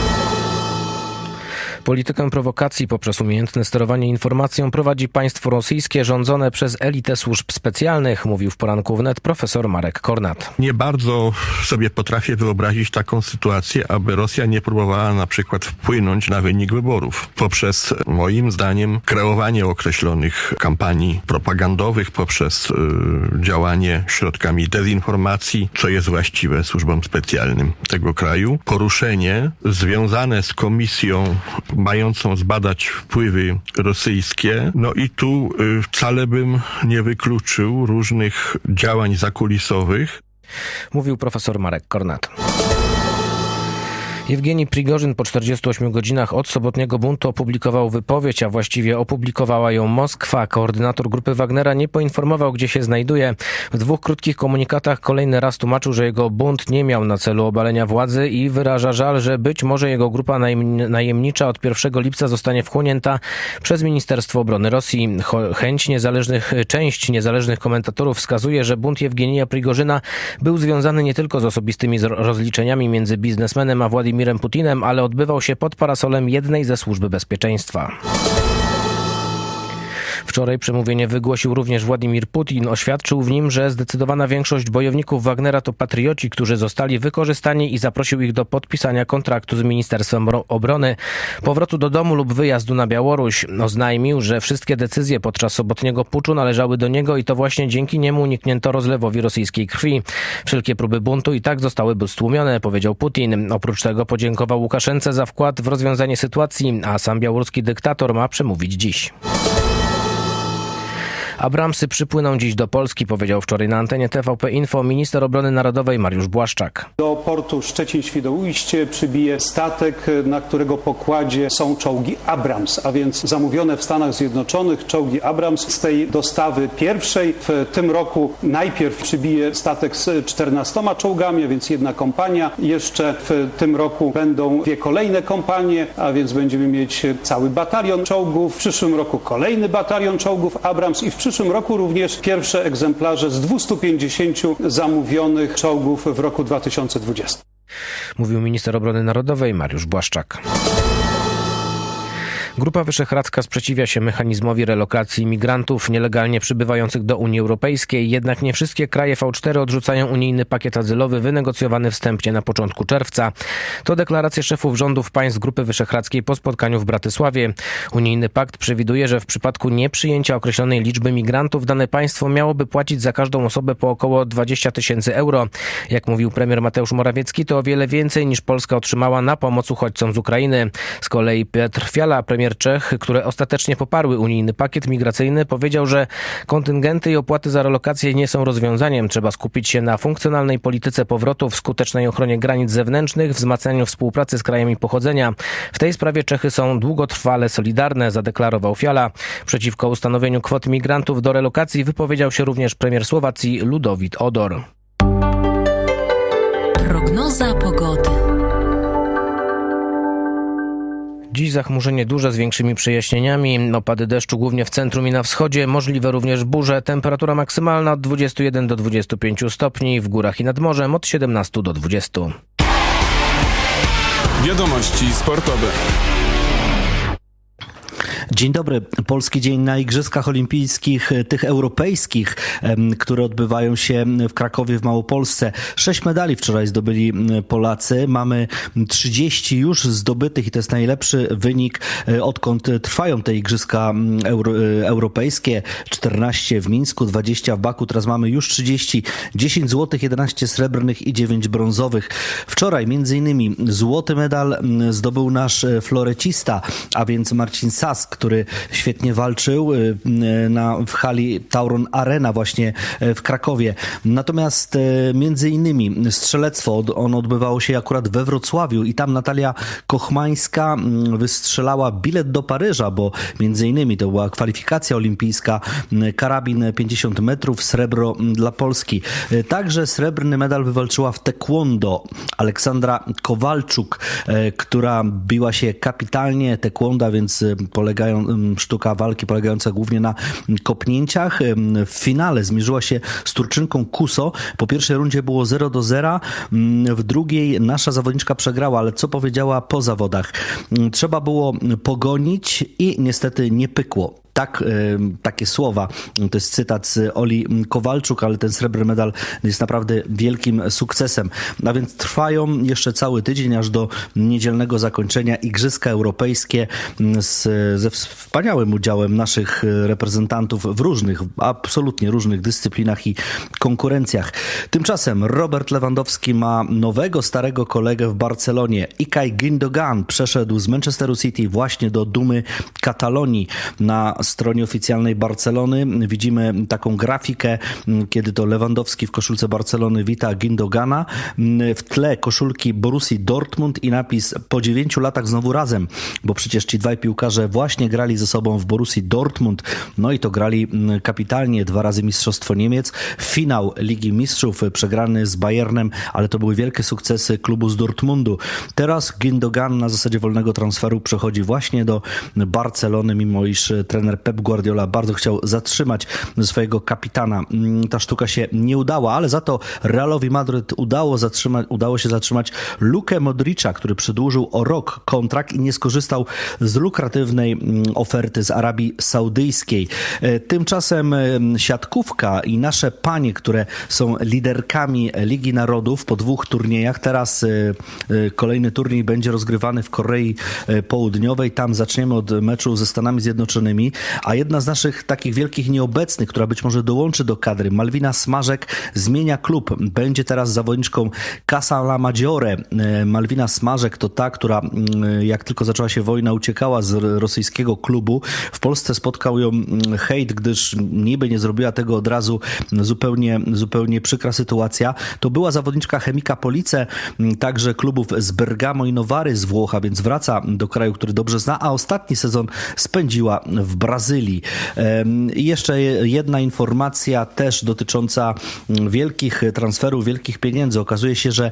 Politykę prowokacji poprzez umiejętne sterowanie informacją prowadzi państwo rosyjskie rządzone przez elitę służb specjalnych, mówił w Poranku Wnet profesor Marek Kornat. Nie bardzo sobie potrafię wyobrazić taką sytuację, aby Rosja nie próbowała na przykład wpłynąć na wynik wyborów poprzez, moim zdaniem, kreowanie określonych kampanii propagandowych, poprzez y, działanie środkami dezinformacji, co jest właściwe służbom specjalnym tego kraju, poruszenie związane z komisją mającą zbadać wpływy rosyjskie. No i tu y, wcale bym nie wykluczył różnych działań zakulisowych. Mówił profesor Marek Kornat. Jewgeni Prigorzyn po czterdziestu ośmiu godzinach od sobotniego buntu opublikował wypowiedź, a właściwie opublikowała ją Moskwa. Koordynator grupy Wagnera nie poinformował, gdzie się znajduje. W dwóch krótkich komunikatach kolejny raz tłumaczył, że jego bunt nie miał na celu obalenia władzy i wyraża żal, że być może jego grupa najemnicza od pierwszego lipca zostanie wchłonięta przez Ministerstwo Obrony Rosji. Chęć niezależnych, część niezależnych komentatorów wskazuje, że bunt Jewgenija Prigorzyna był związany nie tylko z osobistymi rozliczeniami między biznesmenem a Władimirem Mirem Putinem, ale odbywał się pod parasolem jednej ze służby bezpieczeństwa. Wczoraj przemówienie wygłosił również Władimir Putin. Oświadczył w nim, że zdecydowana większość bojowników Wagnera to patrioci, którzy zostali wykorzystani i zaprosił ich do podpisania kontraktu z Ministerstwem Obrony, powrotu do domu lub wyjazdu na Białoruś. Oznajmił, że wszystkie decyzje podczas sobotniego puczu należały do niego i to właśnie dzięki niemu uniknięto rozlewowi rosyjskiej krwi. Wszelkie próby buntu i tak zostałyby stłumione, powiedział Putin. Oprócz tego podziękował Łukaszence za wkład w rozwiązanie sytuacji, a sam białoruski dyktator ma przemówić dziś. Abramsy przypłyną dziś do Polski, powiedział wczoraj na antenie T V P Info minister obrony narodowej Mariusz Błaszczak. Do portu Szczecin-Świnoujście przybije statek, na którego pokładzie są czołgi Abrams, a więc zamówione w Stanach Zjednoczonych czołgi Abrams z tej dostawy pierwszej. W tym roku najpierw przybije statek z czternastoma czołgami, a więc jedna kompania. Jeszcze w tym roku będą dwie kolejne kompanie, a więc będziemy mieć cały batalion czołgów. W przyszłym roku kolejny batalion czołgów Abrams i w W przyszłym roku również pierwsze egzemplarze z dwustu pięćdziesięciu zamówionych czołgów w roku dwa tysiące dwudziestym. Mówił minister obrony narodowej Mariusz Błaszczak. Grupa Wyszehradzka sprzeciwia się mechanizmowi relokacji migrantów nielegalnie przybywających do Unii Europejskiej, jednak nie wszystkie kraje V cztery odrzucają unijny pakiet azylowy wynegocjowany wstępnie na początku czerwca. To deklaracje szefów rządów państw Grupy Wyszehradzkiej po spotkaniu w Bratysławie. Unijny pakt przewiduje, że w przypadku nieprzyjęcia określonej liczby migrantów dane państwo miałoby płacić za każdą osobę po około dwadzieścia tysięcy euro. Jak mówił premier Mateusz Morawiecki, to o wiele więcej niż Polska otrzymała na pomoc uchodźcom z Ukrainy. Z kolei Piotr Fiala, premier Czech, które ostatecznie poparły unijny pakiet migracyjny, powiedział, że kontyngenty i opłaty za relokację nie są rozwiązaniem. Trzeba skupić się na funkcjonalnej polityce powrotów, skutecznej ochronie granic zewnętrznych, wzmacnianiu współpracy z krajami pochodzenia. W tej sprawie Czechy są długotrwale solidarne, zadeklarował Fiala. Przeciwko ustanowieniu kwot migrantów do relokacji wypowiedział się również premier Słowacji Ludovít Odor. Prognoza pogody. Dziś zachmurzenie duże z większymi przejaśnieniami, opady deszczu głównie w centrum i na wschodzie, możliwe również burze, temperatura maksymalna od dwudziestu jeden do dwudziestu pięciu stopni, w górach i nad morzem od siedemnastu do dwudziestu. Wiadomości sportowe. Dzień dobry. Polski dzień na Igrzyskach Olimpijskich, tych europejskich, które odbywają się w Krakowie w Małopolsce. Sześć medali wczoraj zdobyli Polacy. Mamy trzydzieści już zdobytych i to jest najlepszy wynik, odkąd trwają te Igrzyska euro, europejskie. czternaście w Mińsku, dwadzieścia w Baku. Teraz mamy już trzydzieści. dziesięć złotych, jedenaście srebrnych i dziewięć brązowych. Wczoraj między innymi złoty medal zdobył nasz florecista, a więc Marcin Sask, który świetnie walczył na, w hali Tauron Arena właśnie w Krakowie. Natomiast między innymi strzelectwo, ono odbywało się akurat we Wrocławiu i tam Natalia Kochmańska wystrzelała bilet do Paryża, bo między innymi to była kwalifikacja olimpijska, karabin pięćdziesiąt metrów, srebro dla Polski. Także srebrny medal wywalczyła w taekwondo Aleksandra Kowalczuk, która biła się kapitalnie. Taekwondo, więc polegają, sztuka walki polegająca głównie na kopnięciach. W finale zmierzyła się z Turczynką Kuso. Po pierwszej rundzie było zero do zera. W drugiej nasza zawodniczka przegrała, ale co powiedziała po zawodach? Trzeba było pogonić i niestety nie pykło. Tak, takie słowa. To jest cytat z Oli Kowalczuk, ale ten srebrny medal jest naprawdę wielkim sukcesem. A więc trwają jeszcze cały tydzień, aż do niedzielnego zakończenia Igrzyska Europejskie z, ze wspaniałym udziałem naszych reprezentantów w różnych, absolutnie różnych dyscyplinach i konkurencjach. Tymczasem Robert Lewandowski ma nowego, starego kolegę w Barcelonie. Ilkay Gündoğan przeszedł z Manchesteru City właśnie do Dumy Katalonii. Na stronie oficjalnej Barcelony widzimy taką grafikę, kiedy to Lewandowski w koszulce Barcelony wita Gündoğana. W tle koszulki Borussii Dortmund i napis po dziewięciu latach znowu razem, bo przecież ci dwaj piłkarze właśnie grali ze sobą w Borussii Dortmund, no i to grali kapitalnie, dwa razy Mistrzostwo Niemiec, finał Ligi Mistrzów przegrany z Bayernem, ale to były wielkie sukcesy klubu z Dortmundu. Teraz Gündoğan na zasadzie wolnego transferu przechodzi właśnie do Barcelony, mimo iż trener Pep Guardiola bardzo chciał zatrzymać swojego kapitana. Ta sztuka się nie udała, ale za to Realowi Madryt udało, zatrzymać, udało się zatrzymać Lukę Modricza, który przedłużył o rok kontrakt i nie skorzystał z lukratywnej oferty z Arabii Saudyjskiej. Tymczasem siatkówka i nasze panie, które są liderkami Ligi Narodów po dwóch turniejach. Teraz kolejny turniej będzie rozgrywany w Korei Południowej. Tam zaczniemy od meczu ze Stanami Zjednoczonymi. A jedna z naszych takich wielkich nieobecnych, która być może dołączy do kadry, Malwina Smażek, zmienia klub. Będzie teraz zawodniczką Casa La Maggiore. Malwina Smażek to ta, która jak tylko zaczęła się wojna, uciekała z rosyjskiego klubu. W Polsce spotkał ją hejt, gdyż niby nie zrobiła tego od razu. Zupełnie, zupełnie przykra sytuacja. To była zawodniczka Chemika Police, także klubów z Bergamo i Novary z Włoch, a więc wraca do kraju, który dobrze zna, a ostatni sezon spędziła w Brazylii. I jeszcze jedna informacja też dotycząca wielkich transferów, wielkich pieniędzy. Okazuje się, że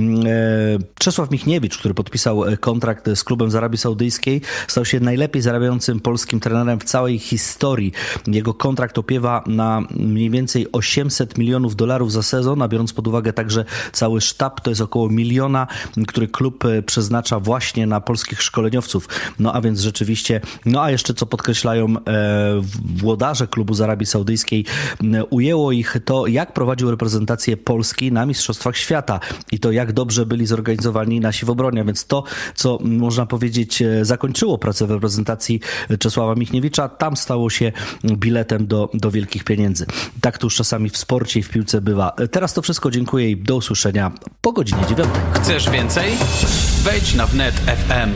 Czesław Michniewicz, który podpisał kontrakt z klubem z Arabii Saudyjskiej, stał się najlepiej zarabiającym polskim trenerem w całej historii. Jego kontrakt opiewa na mniej więcej osiemset milionów dolarów za sezon, a biorąc pod uwagę także cały sztab, to jest około miliona, który klub przeznacza właśnie na polskich szkoleniowców. No a więc rzeczywiście, no a jeszcze co podkreślają włodarze klubu z Arabii Saudyjskiej, ujęło ich to, jak prowadził reprezentację Polski na Mistrzostwach Świata i to, jak dobrze byli zorganizowani nasi w obronie. Więc to, co można powiedzieć zakończyło pracę w reprezentacji Czesława Michniewicza, tam stało się biletem do, do wielkich pieniędzy. Tak to już czasami w sporcie i w piłce bywa. Teraz to wszystko, dziękuję i do usłyszenia po godzinie dziewiątej. Chcesz więcej? Wejdź na wnet kropka ef em.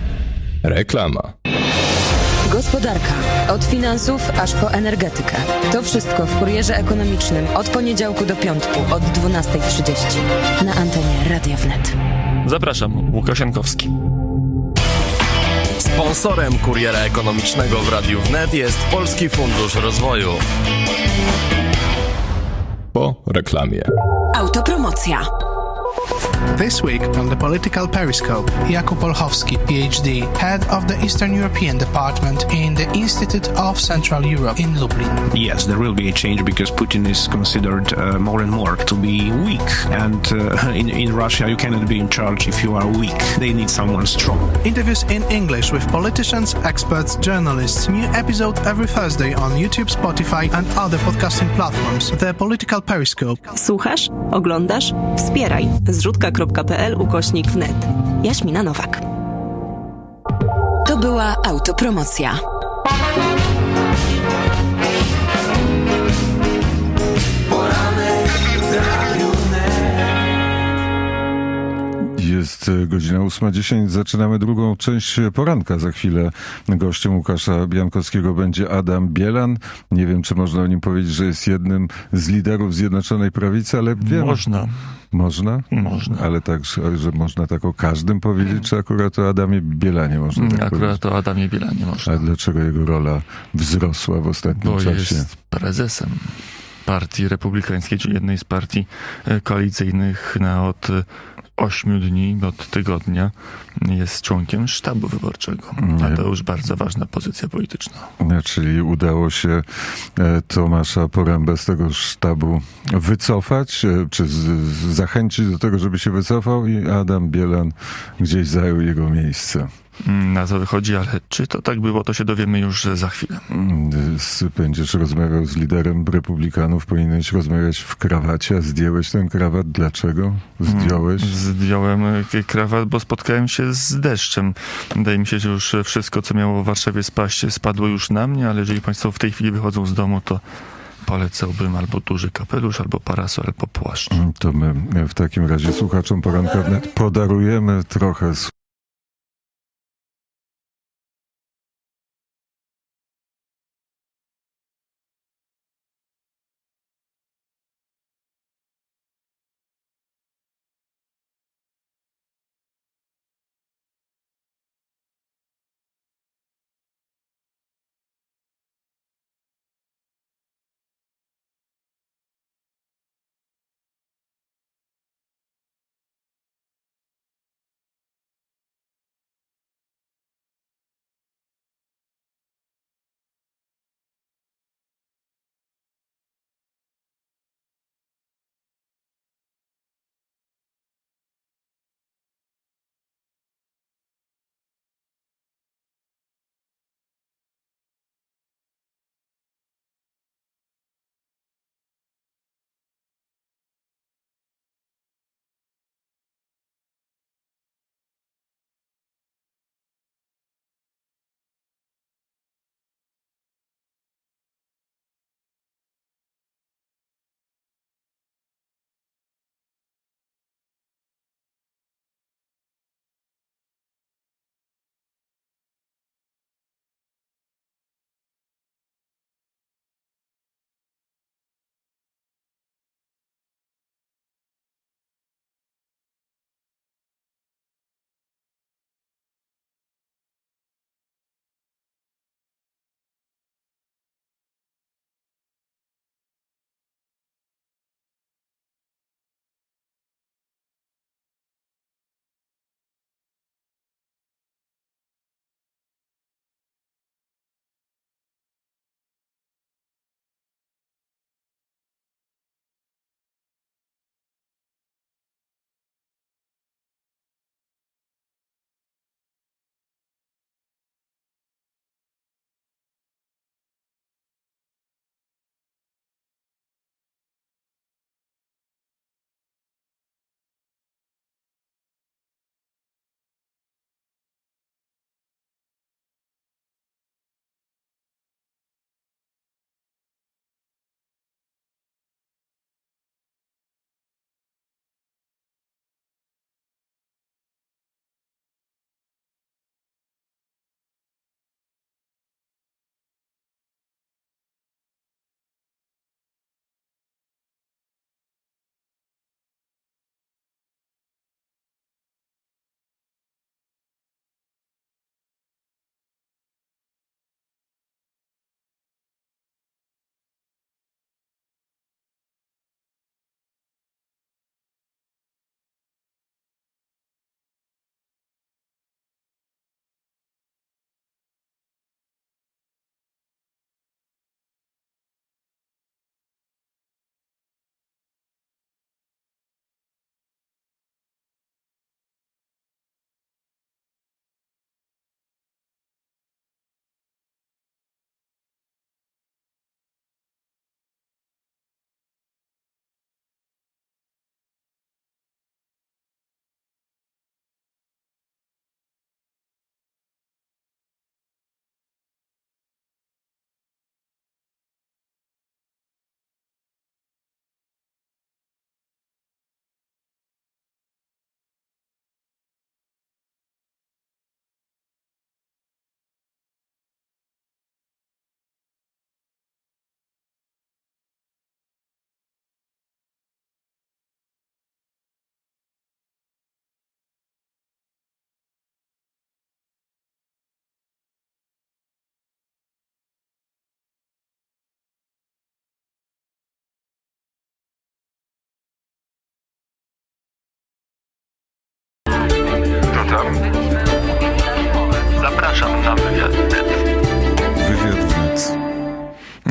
Reklama. Gospodarka. Od finansów aż po energetykę. To wszystko w Kurierze Ekonomicznym od poniedziałku do piątku od dwunasta trzydzieści na antenie Radia Wnet. Zapraszam, Łukasz Jankowski. Sponsorem Kuriera Ekonomicznego w Radiu Wnet jest Polski Fundusz Rozwoju. Po reklamie. Autopromocja. This week on the Political Periscope, Jakub Olchowski, PhD, head of the Eastern European Department in the Institute of Central Europe in Lublin. Yes, there will be a change because Putin is considered uh, more and more to be weak. And uh, in, in Russia, you cannot be in charge if you are weak. They need someone strong. Interviews in English with politicians, experts, journalists. New episode every Thursday on YouTube, Spotify and other podcasting platforms. The Political Periscope. Słuchasz? Oglądasz? Wspieraj. zrzutka.pl ukośnik wnet. Jaśmina Nowak. To była autopromocja. Jest godzina ósma dziesięć. Zaczynamy drugą część poranka. Za chwilę gościem Łukasza Biankowskiego będzie Adam Bielan. Nie wiem, czy można o nim powiedzieć, że jest jednym z liderów Zjednoczonej Prawicy, ale wiem. Można. Można? Można. Ale tak, że, że można tak o każdym powiedzieć, czy akurat o Adamie Bielanie można tak Akurat powiedzieć? o Adamie Bielanie można. A dlaczego jego rola wzrosła w ostatnim Bo czasie? jest prezesem Partii Republikańskiej, czyli jednej z partii koalicyjnych na od ośmiu dni, od tygodnia jest członkiem sztabu wyborczego. A to już bardzo ważna pozycja polityczna. Czyli udało się Tomasza Porębę z tego sztabu wycofać, czy z, zachęcić do tego, żeby się wycofał i Adam Bielan gdzieś zajął jego miejsce. Na to wychodzi, ale czy to tak było, to się dowiemy już za chwilę. Będziesz rozmawiał z liderem republikanów, powinieneś rozmawiać w krawacie, a zdjąłeś ten krawat. Dlaczego zdjąłeś? Zdjąłem krawat, bo spotkałem się z deszczem. Wydaje mi się, że już wszystko, co miało w Warszawie spaść, spadło już na mnie, ale jeżeli państwo w tej chwili wychodzą z domu, to polecałbym albo duży kapelusz, albo parasol, albo płaszcz. To my w takim razie słuchaczom Poranka Wnet podarujemy trochę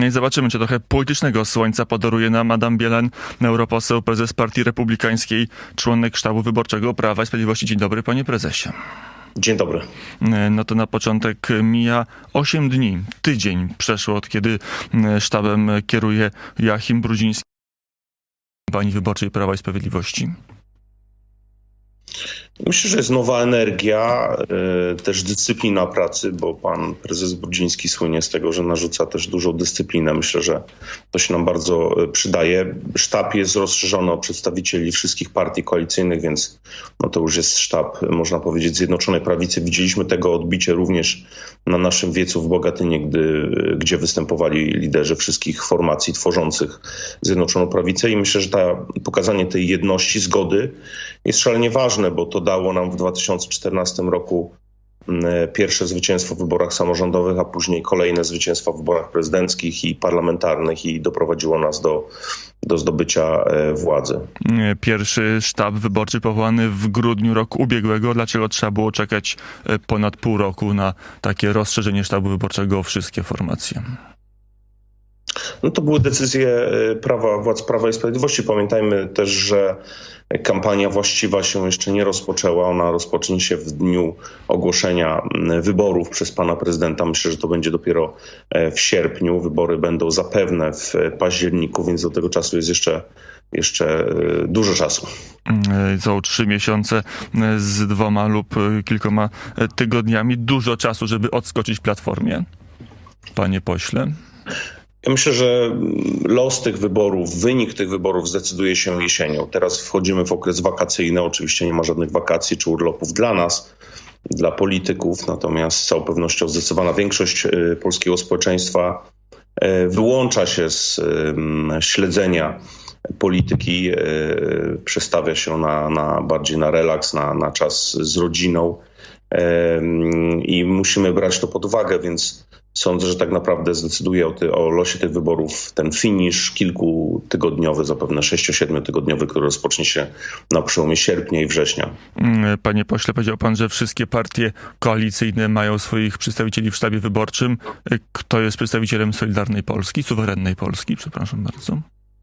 I zobaczymy, czy trochę politycznego słońca podaruje nam Adam Bielan, europoseł, prezes Partii Republikańskiej, członek sztabu wyborczego Prawa i Sprawiedliwości. Dzień dobry, panie prezesie. Dzień dobry. No to na początek mija osiem dni, tydzień przeszło, od kiedy sztabem kieruje Joachim Brudziński w kampanii wyborczej Prawa i Sprawiedliwości. Myślę, że jest nowa energia, też dyscyplina pracy, bo pan prezes Brudziński słynie z tego, że narzuca też dużą dyscyplinę. Myślę, że to się nam bardzo przydaje. Sztab jest rozszerzony o przedstawicieli wszystkich partii koalicyjnych, więc no to już jest sztab, można powiedzieć, Zjednoczonej Prawicy. Widzieliśmy tego odbicie również na naszym wiecu w Bogatynie, gdy, gdzie występowali liderzy wszystkich formacji tworzących Zjednoczoną Prawicę i myślę, że ta, pokazanie tej jedności, zgody jest szalenie ważne, bo to dało nam w dwa tysiące czternastym roku pierwsze zwycięstwo w wyborach samorządowych, a później kolejne zwycięstwa w wyborach prezydenckich i parlamentarnych i doprowadziło nas do, do zdobycia władzy. Pierwszy sztab wyborczy powołany w grudniu roku ubiegłego. Dlaczego trzeba było czekać ponad pół roku na takie rozszerzenie sztabu wyborczego o wszystkie formacje? No to były decyzje prawa, władz Prawa i Sprawiedliwości. Pamiętajmy też, że kampania właściwa się jeszcze nie rozpoczęła. Ona rozpocznie się w dniu ogłoszenia wyborów przez pana prezydenta. Myślę, że to będzie dopiero w sierpniu. Wybory będą zapewne w październiku, więc do tego czasu jest jeszcze, jeszcze dużo czasu. Są trzy miesiące z dwoma lub kilkoma tygodniami. Dużo czasu, żeby odskoczyć Platformie, panie pośle. Ja myślę, że los tych wyborów, wynik tych wyborów zdecyduje się jesienią. Teraz wchodzimy w okres wakacyjny. Oczywiście nie ma żadnych wakacji czy urlopów dla nas, dla polityków. Natomiast z całą pewnością zdecydowana większość polskiego społeczeństwa wyłącza się z śledzenia polityki, przestawia się na, na bardziej na relaks, na, na czas z rodziną i musimy brać to pod uwagę, więc sądzę, że tak naprawdę zdecyduje o, ty, o losie tych wyborów ten finisz kilkutygodniowy, zapewne sześcio-siedmiotygodniowy, który rozpocznie się na przełomie sierpnia i września. Panie pośle, powiedział pan, że wszystkie partie koalicyjne mają swoich przedstawicieli w sztabie wyborczym. Kto jest przedstawicielem Solidarnej Polski, suwerennej Polski? Przepraszam bardzo.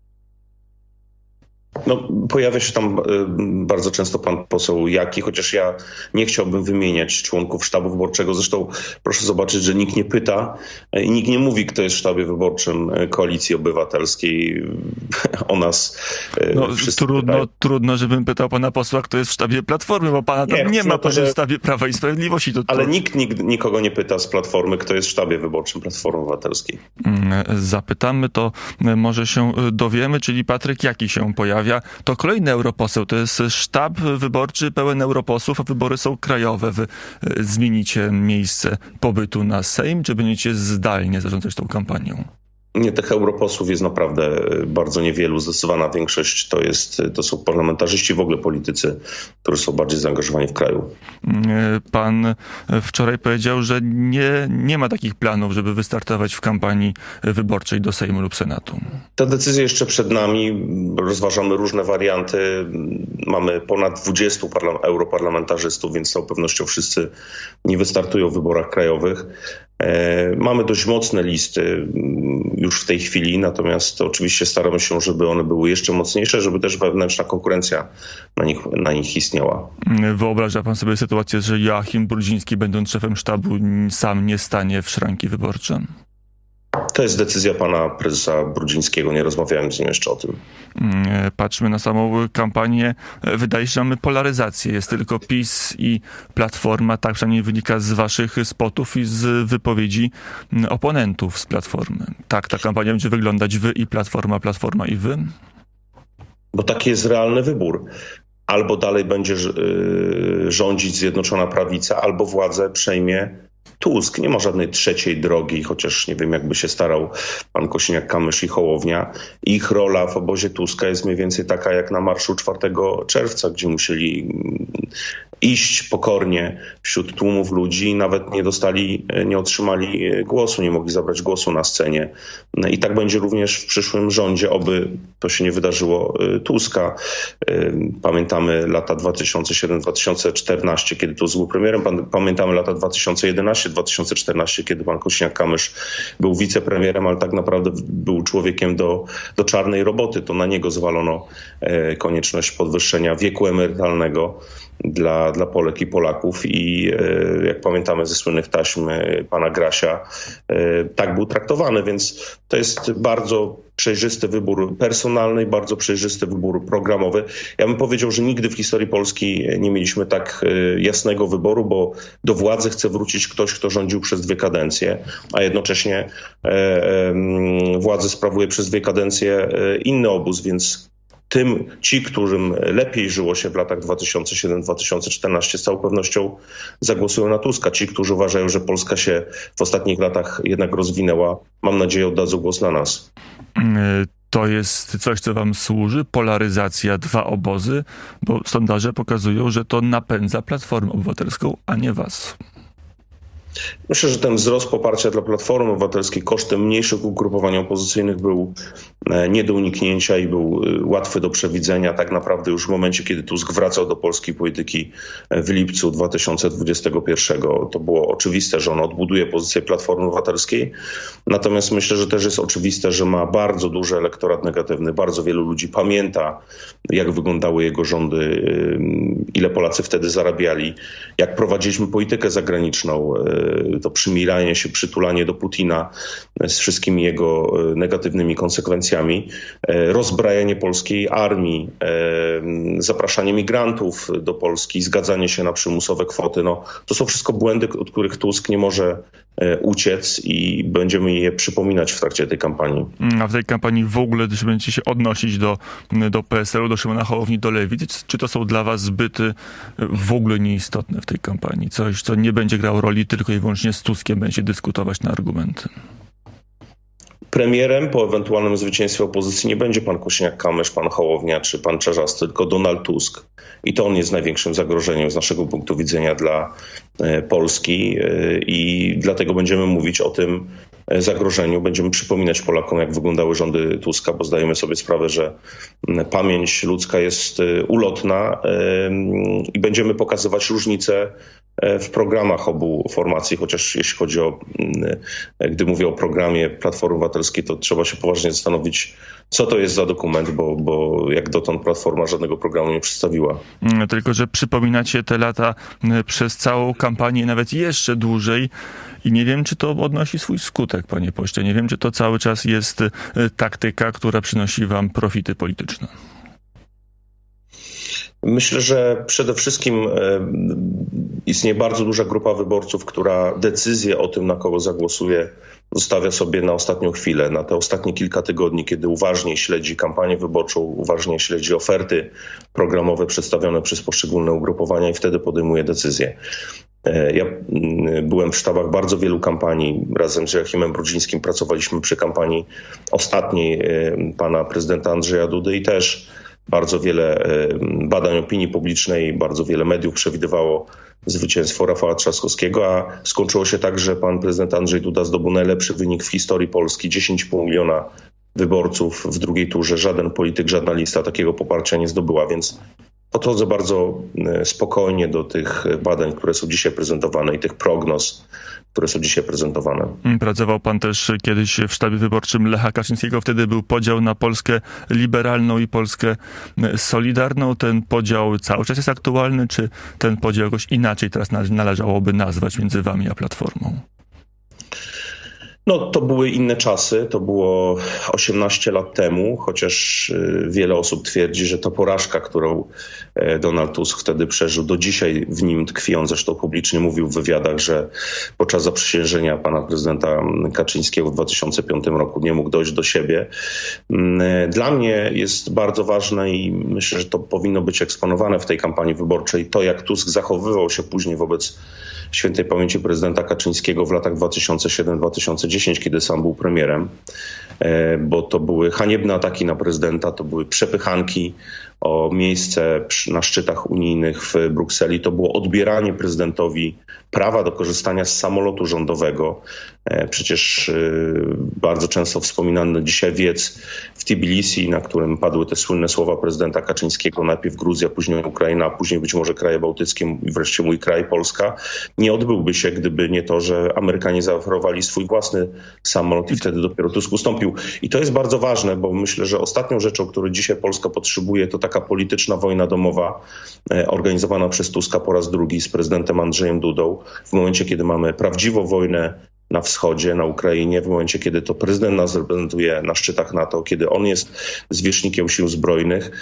No, pojawia się tam bardzo często pan poseł Jaki, chociaż ja nie chciałbym wymieniać członków sztabu wyborczego. Zresztą proszę zobaczyć, że nikt nie pyta i nikt nie mówi, kto jest w sztabie wyborczym Koalicji Obywatelskiej. O nas no, trudno, trudno, żebym pytał pana posła, kto jest w sztabie Platformy, bo pana tam nie, nie ma, pan że... w sztabie Prawa i Sprawiedliwości. To, to... Ale nikt, nikt nikogo nie pyta z Platformy, kto jest w sztabie wyborczym Platformy Obywatelskiej. Zapytamy, to może się dowiemy, czyli Patryk Jaki się pojawia. To kolejny europoseł, to jest sztab wyborczy pełen europosłów, a wybory są krajowe. Wy zmienicie miejsce pobytu na Sejm, czy będziecie zdalnie zarządzać tą kampanią? Nie, tych europosłów jest naprawdę bardzo niewielu. Zdecydowana większość to, jest, to są parlamentarzyści, w ogóle politycy, którzy są bardziej zaangażowani w kraju. Pan wczoraj powiedział, że nie, nie ma takich planów, żeby wystartować w kampanii wyborczej do Sejmu lub Senatu. Ta decyzja jeszcze przed nami. Rozważamy różne warianty. Mamy ponad dwudziestu parla- europarlamentarzystów, więc z całą pewnością wszyscy nie wystartują w wyborach krajowych. Mamy dość mocne listy już w tej chwili, natomiast oczywiście staramy się, żeby one były jeszcze mocniejsze, żeby też wewnętrzna konkurencja na nich, na nich istniała. Wyobraża pan sobie sytuację, że Joachim Brudziński, będąc szefem sztabu, sam nie stanie w szranki wyborcze? To jest decyzja pana prezesa Brudzińskiego. Nie rozmawiałem z nim jeszcze o tym. Patrzmy na samą kampanię. Wydaje się, że mamy polaryzację. Jest tylko PiS i Platforma. Tak przynajmniej wynika z waszych spotów i z wypowiedzi oponentów z Platformy. Tak ta kampania będzie wyglądać. Wy i Platforma, Platforma i wy? Bo taki jest realny wybór. Albo dalej będzie rządzić Zjednoczona Prawica, albo władzę przejmie Tusk. Nie ma żadnej trzeciej drogi, chociaż nie wiem, jakby się starał pan Kosiniak-Kamysz i Hołownia. Ich rola w obozie Tuska jest mniej więcej taka jak na marszu czwartego czerwca, gdzie musieli iść pokornie wśród tłumów ludzi, nawet nie dostali, nie otrzymali głosu, nie mogli zabrać głosu na scenie. I tak będzie również w przyszłym rządzie, oby to się nie wydarzyło Tuska. Pamiętamy lata dwa tysiące siódmy do dwa tysiące czternastego, kiedy Tusk był premierem. Pamiętamy lata dwa tysiące jedenastego do dwa tysiące czternastego, kiedy pan Kosiniak-Kamysz był wicepremierem, ale tak naprawdę był człowiekiem do, do czarnej roboty. To na niego zwalono konieczność podwyższenia wieku emerytalnego dla, dla Polek i Polaków i jak pamiętamy ze słynnych taśm pana Grasia, tak był traktowany, więc to jest bardzo przejrzysty wybór personalny i bardzo przejrzysty wybór programowy. Ja bym powiedział, że nigdy w historii Polski nie mieliśmy tak jasnego wyboru, bo do władzy chce wrócić ktoś, kto rządził przez dwie kadencje, a jednocześnie władzę sprawuje przez dwie kadencje inny obóz, więc tym ci, którym lepiej żyło się w latach dwa tysiące siódmy do dwa tysiące czternastego, z całą pewnością zagłosują na Tuska. Ci, którzy uważają, że Polska się w ostatnich latach jednak rozwinęła, mam nadzieję, oddadzą głos na nas. To jest coś, co wam służy? Polaryzacja, dwa obozy? Bo sondaże pokazują, że to napędza Platformę Obywatelską, a nie was. Myślę, że ten wzrost poparcia dla Platformy Obywatelskiej kosztem mniejszych ugrupowań opozycyjnych był nie do uniknięcia i był łatwy do przewidzenia. Tak naprawdę już w momencie, kiedy Tusk wracał do polskiej polityki w lipcu dwa tysiące dwudziestego pierwszego, to było oczywiste, że on odbuduje pozycję Platformy Obywatelskiej. Natomiast myślę, że też jest oczywiste, że ma bardzo duży elektorat negatywny. Bardzo wielu ludzi pamięta, jak wyglądały jego rządy, ile Polacy wtedy zarabiali, jak prowadziliśmy politykę zagraniczną, to przymilanie się, przytulanie do Putina z wszystkimi jego negatywnymi konsekwencjami, rozbrajanie polskiej armii, zapraszanie migrantów do Polski, zgadzanie się na przymusowe kwoty. No, to są wszystko błędy, od których Tusk nie może uciec i będziemy je przypominać w trakcie tej kampanii. A w tej kampanii w ogóle, czy będziecie się odnosić do, do P S L u, do Szymona Hołowni, do Lewicy? Czy to są dla was zbyty w ogóle nieistotne w tej kampanii? Coś, co nie będzie grało roli, tylko i wyłącznie z Tuskiem będzie dyskutować na argumenty? Premierem po ewentualnym zwycięstwie opozycji nie będzie pan Kosiniak-Kamysz, pan Hołownia czy pan Czarzasty, tylko Donald Tusk. I to on jest największym zagrożeniem z naszego punktu widzenia dla Polski i dlatego będziemy mówić o tym zagrożeniu. Będziemy przypominać Polakom, jak wyglądały rządy Tuska, bo zdajemy sobie sprawę, że pamięć ludzka jest ulotna i będziemy pokazywać różnice w programach obu formacji, chociaż jeśli chodzi o, gdy mówię o programie Platformy Obywatelskiej, to trzeba się poważnie zastanowić, co to jest za dokument, bo, bo jak dotąd Platforma żadnego programu nie przedstawiła. Tylko że przypominacie te lata przez całą kampanię, nawet jeszcze dłużej i nie wiem, czy to odnosi swój skutek, panie pośle. Nie wiem, czy to cały czas jest taktyka, która przynosi wam profity polityczne. Myślę, że przede wszystkim istnieje bardzo duża grupa wyborców, która decyzję o tym, na kogo zagłosuje, zostawia sobie na ostatnią chwilę, na te ostatnie kilka tygodni, kiedy uważnie śledzi kampanię wyborczą, uważnie śledzi oferty programowe przedstawione przez poszczególne ugrupowania i wtedy podejmuje decyzję. Ja byłem w sztabach bardzo wielu kampanii. Razem z Joachimem Brudzińskim pracowaliśmy przy kampanii ostatniej pana prezydenta Andrzeja Dudy i też bardzo wiele badań opinii publicznej, bardzo wiele mediów przewidywało zwycięstwo Rafała Trzaskowskiego, a skończyło się tak, że pan prezydent Andrzej Duda zdobył najlepszy wynik w historii Polski. dziesięć i pół miliona wyborców w drugiej turze. Żaden polityk, żadna lista takiego poparcia nie zdobyła, więc podchodzę bardzo spokojnie do tych badań, które są dzisiaj prezentowane i tych prognoz, które są dzisiaj prezentowane. Pracował pan też kiedyś w sztabie wyborczym Lecha Kaczyńskiego. Wtedy był podział na Polskę liberalną i Polskę solidarną. Ten podział cały czas jest aktualny, czy ten podział jakoś inaczej teraz należałoby nazwać między wami a Platformą? No, to były inne czasy, to było osiemnaście lat temu, chociaż wiele osób twierdzi, że ta porażka, którą Donald Tusk wtedy przeżył, do dzisiaj w nim tkwi. On zresztą publicznie mówił w wywiadach, że podczas zaprzysiężenia pana prezydenta Kaczyńskiego w dwa tysiące piątym roku nie mógł dojść do siebie. Dla mnie jest bardzo ważne i myślę, że to powinno być eksponowane w tej kampanii wyborczej, to jak Tusk zachowywał się później wobec świętej pamięci prezydenta Kaczyńskiego w latach dwa tysiące siódmy do dwa tysiące dziesiątego, kiedy sam był premierem, bo to były haniebne ataki na prezydenta, to były przepychanki o miejsce przy też na szczytach unijnych w Brukseli, to było odbieranie prezydentowi prawa do korzystania z samolotu rządowego. Przecież bardzo często wspominany dzisiaj wiec w Tbilisi, na którym padły te słynne słowa prezydenta Kaczyńskiego, najpierw Gruzja, później Ukraina, a później być może kraje bałtyckie i wreszcie mój kraj, Polska, nie odbyłby się, gdyby nie to, że Amerykanie zaoferowali swój własny samolot i wtedy dopiero Tusk ustąpił. I to jest bardzo ważne, bo myślę, że ostatnią rzeczą, której dzisiaj Polska potrzebuje, to taka polityczna wojna domowa organizowana przez Tuska po raz drugi z prezydentem Andrzejem Dudą. W momencie, kiedy mamy prawdziwą wojnę na wschodzie, na Ukrainie, w momencie, kiedy to prezydent nas reprezentuje na szczytach NATO, kiedy on jest zwierzchnikiem sił zbrojnych,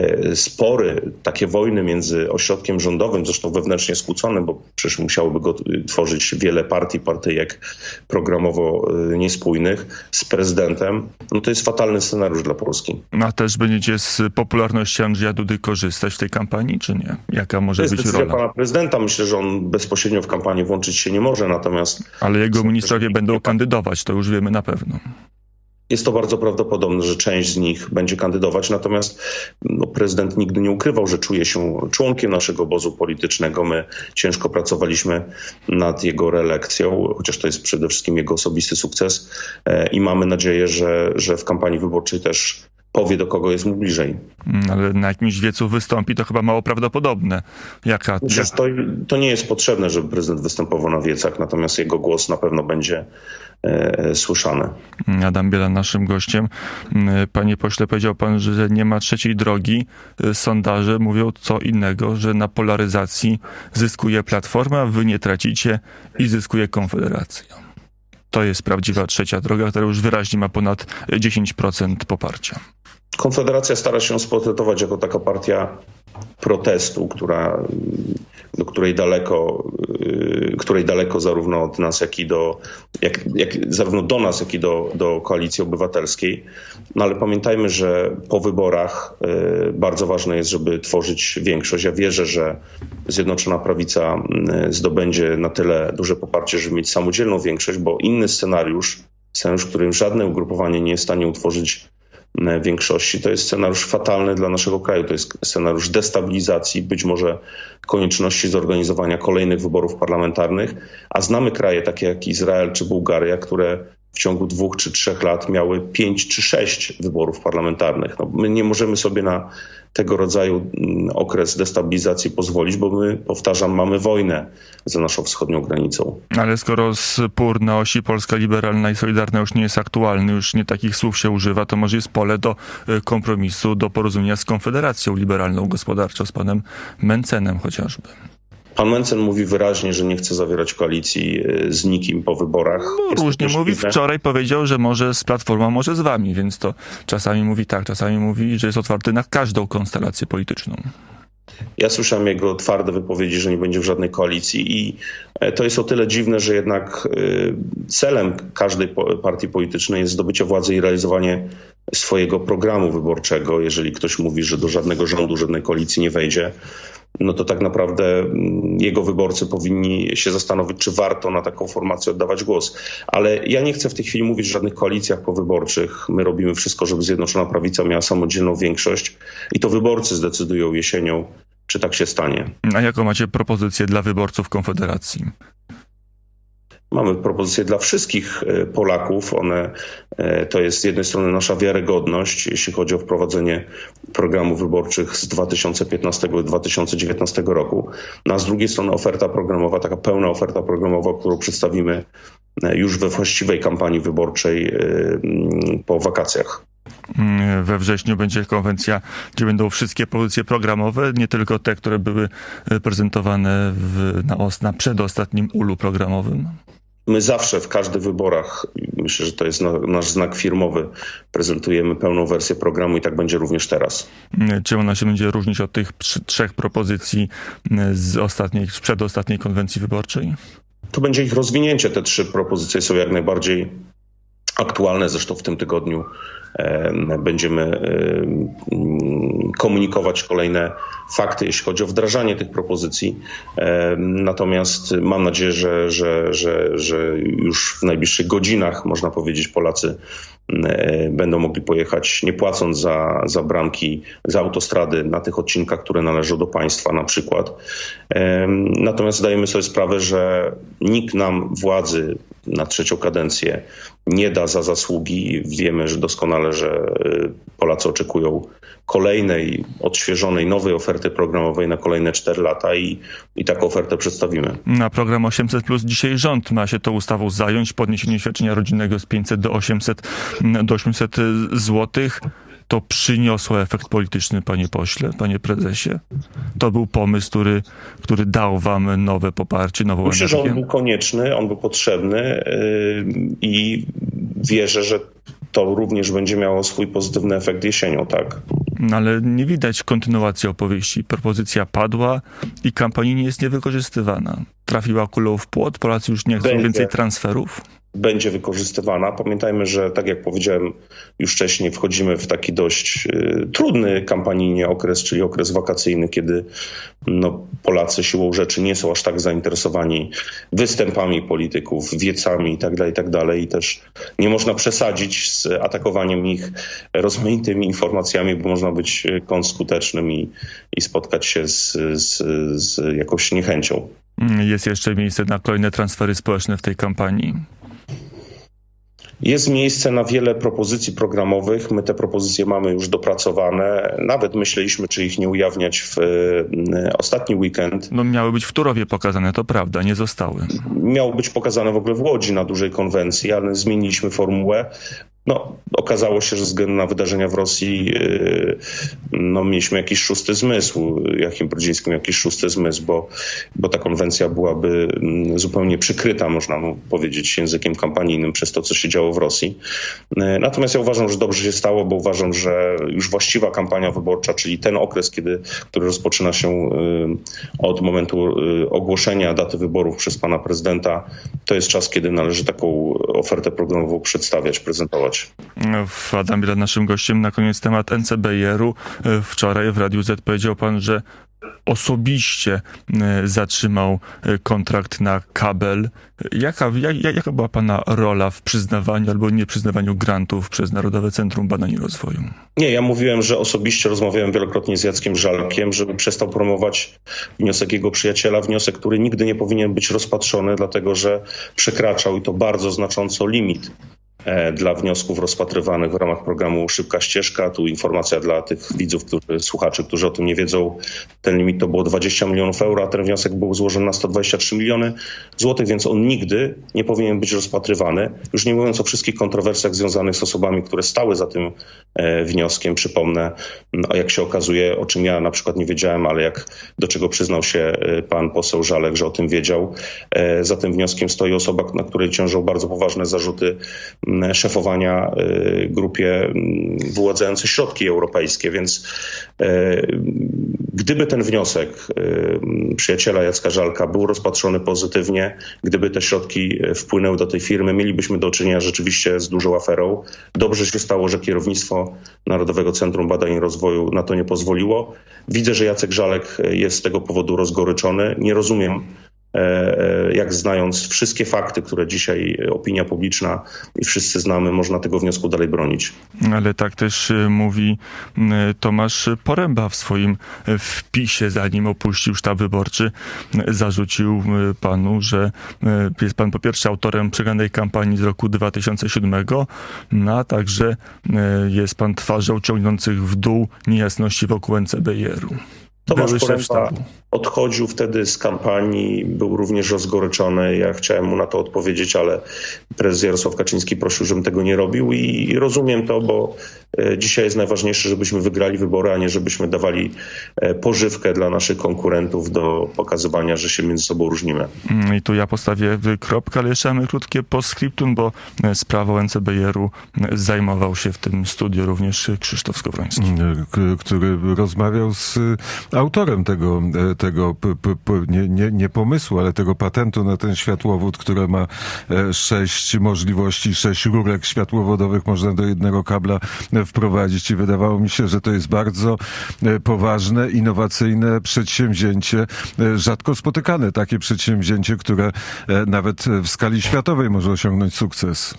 spory, takie wojny między ośrodkiem rządowym, zresztą wewnętrznie skłóconym, bo przecież musiałoby go tworzyć wiele partii, partyjek programowo niespójnych, z prezydentem, no to jest fatalny scenariusz dla Polski. A też będziecie z popularności Andrzeja Dudy korzystać w tej kampanii, czy nie? Jaka może być rola? To jest decyzja pana prezydenta. Myślę, że on bezpośrednio w kampanii włączyć się nie może, natomiast... Ale jego ministrowie będą kandydować, to już wiemy na pewno. Jest to bardzo prawdopodobne, że część z nich będzie kandydować, natomiast no, prezydent nigdy nie ukrywał, że czuje się członkiem naszego obozu politycznego. My ciężko pracowaliśmy nad jego reelekcją, chociaż to jest przede wszystkim jego osobisty sukces i mamy nadzieję, że, że w kampanii wyborczej też powie, do kogo jest mu bliżej. Ale na jakimś wiecu wystąpi, to chyba mało prawdopodobne. Jaka... Myślę, że to, to nie jest potrzebne, żeby prezydent występował na wiecach, natomiast jego głos na pewno będzie e, słyszany. Adam Bielan naszym gościem. Panie pośle, powiedział pan, że nie ma trzeciej drogi. Sondaże mówią co innego, że na polaryzacji zyskuje Platforma, wy nie tracicie i zyskuje Konfederacja. To jest prawdziwa trzecia droga, która już wyraźnie ma ponad dziesięć procent poparcia. Konfederacja stara się sportretować jako taka partia protestu, która, do której daleko, której daleko zarówno od nas, jak i do, jak, jak, zarówno do nas, jak i do, do Koalicji Obywatelskiej. No ale pamiętajmy, że po wyborach y, bardzo ważne jest, żeby tworzyć większość. Ja wierzę, że Zjednoczona Prawica y, zdobędzie na tyle duże poparcie, żeby mieć samodzielną większość, bo inny scenariusz, scenariusz, w którym żadne ugrupowanie nie jest w stanie utworzyć większości, to jest scenariusz fatalny dla naszego kraju. To jest scenariusz destabilizacji, być może konieczności zorganizowania kolejnych wyborów parlamentarnych, a znamy kraje takie jak Izrael czy Bułgaria, które w ciągu dwóch czy trzech lat miały pięć czy sześć wyborów parlamentarnych. No, my nie możemy sobie na tego rodzaju okres destabilizacji pozwolić, bo my, powtarzam, mamy wojnę za naszą wschodnią granicą. Ale skoro spór na osi Polska liberalna i solidarna już nie jest aktualny, już nie takich słów się używa, to może jest pole do kompromisu, do porozumienia z Konfederacją Liberalną Gospodarczo, z panem Mencenem chociażby. Pan Mencen mówi wyraźnie, że nie chce zawierać koalicji z nikim po wyborach. No, różnie mówi. Wczoraj powiedział, że może z Platformą, może z wami, więc to czasami mówi tak, czasami mówi, że jest otwarty na każdą konstelację polityczną. Ja słyszałem jego twarde wypowiedzi, że nie będzie w żadnej koalicji i to jest o tyle dziwne, że jednak celem każdej partii politycznej jest zdobycie władzy i realizowanie swojego programu wyborczego. Jeżeli ktoś mówi, że do żadnego rządu, żadnej koalicji nie wejdzie, no to tak naprawdę jego wyborcy powinni się zastanowić, czy warto na taką formację oddawać głos. Ale ja nie chcę w tej chwili mówić o żadnych koalicjach powyborczych. My robimy wszystko, żeby Zjednoczona Prawica miała samodzielną większość i to wyborcy zdecydują jesienią, czy tak się stanie. A jaką macie propozycję dla wyborców Konfederacji? Mamy propozycje dla wszystkich Polaków. One, to jest z jednej strony nasza wiarygodność, jeśli chodzi o wprowadzenie programów wyborczych z dwa tysiące piętnastego i dwa tysiące dziewiętnastego roku. No a z drugiej strony oferta programowa, taka pełna oferta programowa, którą przedstawimy już we właściwej kampanii wyborczej po wakacjach. We wrześniu będzie konwencja, gdzie będą wszystkie pozycje programowe, nie tylko te, które były prezentowane w, na, na przedostatnim ulu programowym. My zawsze w każdych wyborach, myślę, że to jest na, nasz znak firmowy, prezentujemy pełną wersję programu i tak będzie również teraz. Czy ona się będzie różnić od tych trzech propozycji z ostatniej, z przedostatniej konwencji wyborczej? To będzie ich rozwinięcie. Te trzy propozycje są jak najbardziej aktualne. Zresztą w tym tygodniu będziemy komunikować kolejne fakty, jeśli chodzi o wdrażanie tych propozycji. Natomiast mam nadzieję, że, że, że, że już w najbliższych godzinach, można powiedzieć, Polacy będą mogli pojechać, nie płacąc za, za bramki, za autostrady na tych odcinkach, które należą do państwa na przykład. Natomiast zdajemy sobie sprawę, że nikt nam władzy na trzecią kadencję nie da za zasługi. Wiemy, że doskonale, że Polacy oczekują kolejnej, odświeżonej, nowej oferty programowej na kolejne cztery lata i, i taką ofertę przedstawimy. Na program osiemset plus dzisiaj rząd ma się tą ustawą zająć, podniesienie świadczenia rodzinnego z pięćset do osiemset do osiemset złotych. To przyniosło efekt polityczny, panie pośle, panie prezesie? To był pomysł, który, który dał wam nowe poparcie, nową Myślę, energię? że on był konieczny, on był potrzebny yy, i wierzę, że to również będzie miało swój pozytywny efekt jesienią, tak? No ale nie widać kontynuacji opowieści. Propozycja padła i kampanijnie jest niewykorzystywana. Trafiła kulą w płot, Polacy już nie chcą Będzie. więcej transferów. Będzie wykorzystywana. Pamiętajmy, że tak jak powiedziałem już wcześniej, wchodzimy w taki dość y, trudny kampanijnie okres, czyli okres wakacyjny, kiedy no, Polacy siłą rzeczy nie są aż tak zainteresowani występami polityków, wiecami itd., itd. I też nie można przesadzić z atakowaniem ich rozmaitymi informacjami, bo można być kontrskutecznym i, i spotkać się z, z, z jakąś niechęcią. Jest jeszcze miejsce na kolejne transfery społeczne w tej kampanii? Jest miejsce na wiele propozycji programowych. My te propozycje mamy już dopracowane. Nawet myśleliśmy, czy ich nie ujawniać w ostatni weekend. No miały być w Turowie pokazane, to prawda, nie zostały. Miało być pokazane w ogóle w Łodzi na dużej konwencji, ale zmieniliśmy formułę. No, okazało się, że ze względu na wydarzenia w Rosji no, mieliśmy jakiś szósty zmysł, Joachim Brudziński miał jakiś szósty zmysł, bo, bo ta konwencja byłaby zupełnie przykryta, można powiedzieć, językiem kampanijnym przez to, co się działo w Rosji. Natomiast ja uważam, że dobrze się stało, bo uważam, że już właściwa kampania wyborcza, czyli ten okres, kiedy, który rozpoczyna się od momentu ogłoszenia daty wyborów przez pana prezydenta, to jest czas, kiedy należy taką ofertę programową przedstawiać, prezentować. Adam Biela, naszym gościem. Na koniec temat N C B I R u. Wczoraj w Radiu Z powiedział pan, że osobiście zatrzymał kontrakt na kabel. Jaka, jak, jaka była pana rola w przyznawaniu albo nieprzyznawaniu grantów przez Narodowe Centrum Badań i Rozwoju? Nie, ja mówiłem, że osobiście rozmawiałem wielokrotnie z Jackiem Żalkiem, żeby przestał promować wniosek jego przyjaciela, wniosek, który nigdy nie powinien być rozpatrzony, dlatego że przekraczał i to bardzo znacząco limit dla wniosków rozpatrywanych w ramach programu Szybka Ścieżka. Tu informacja dla tych widzów, którzy, słuchaczy, którzy o tym nie wiedzą. Ten limit to było dwadzieścia milionów euro, a ten wniosek był złożony na sto dwadzieścia trzy miliony złotych, więc on nigdy nie powinien być rozpatrywany. Już nie mówiąc o wszystkich kontrowersjach związanych z osobami, które stały za tym e, wnioskiem. Przypomnę, no, jak się okazuje, o czym ja na przykład nie wiedziałem, ale jak do czego przyznał się pan poseł Żalek, że o tym wiedział. E, za tym wnioskiem stoi osoba, na której ciążą bardzo poważne zarzuty szefowania grupie wyłudzającej środki europejskie, więc gdyby ten wniosek przyjaciela Jacka Żalka był rozpatrzony pozytywnie, gdyby te środki wpłynęły do tej firmy, mielibyśmy do czynienia rzeczywiście z dużą aferą. Dobrze się stało, że kierownictwo Narodowego Centrum Badań i Rozwoju na to nie pozwoliło. Widzę, że Jacek Żalek jest z tego powodu rozgoryczony. Nie rozumiem, jak znając wszystkie fakty, które dzisiaj opinia publiczna i wszyscy znamy, można tego wniosku dalej bronić. Ale tak też mówi Tomasz Poręba w swoim wpisie, zanim opuścił sztab wyborczy. Zarzucił panu, że jest pan po pierwsze autorem przegranej kampanii z roku dwa tysiące siódmego, no, a także jest pan twarzą ciągnących w dół niejasności wokół N C B I R u. Tomasz Poręba odchodził wtedy z kampanii, był również rozgoryczony. Ja chciałem mu na to odpowiedzieć, ale prezes Jarosław Kaczyński prosił, żebym tego nie robił i rozumiem to, bo Dzisiaj jest najważniejsze, żebyśmy wygrali wybory, a nie żebyśmy dawali pożywkę dla naszych konkurentów do pokazywania, że się między sobą różnimy. I tu ja postawię kropkę, ale jeszcze mamy krótkie postscriptum, bo sprawą N C B R u zajmował się w tym studiu również Krzysztof Skowroński. Który rozmawiał z autorem tego, tego p, p, p, nie, nie, nie pomysłu, ale tego patentu na ten światłowód, który ma sześć możliwości, sześć rurek światłowodowych można do jednego kabla wprowadzić i wydawało mi się, że to jest bardzo poważne, innowacyjne przedsięwzięcie, rzadko spotykane takie przedsięwzięcie, które nawet w skali światowej może osiągnąć sukces.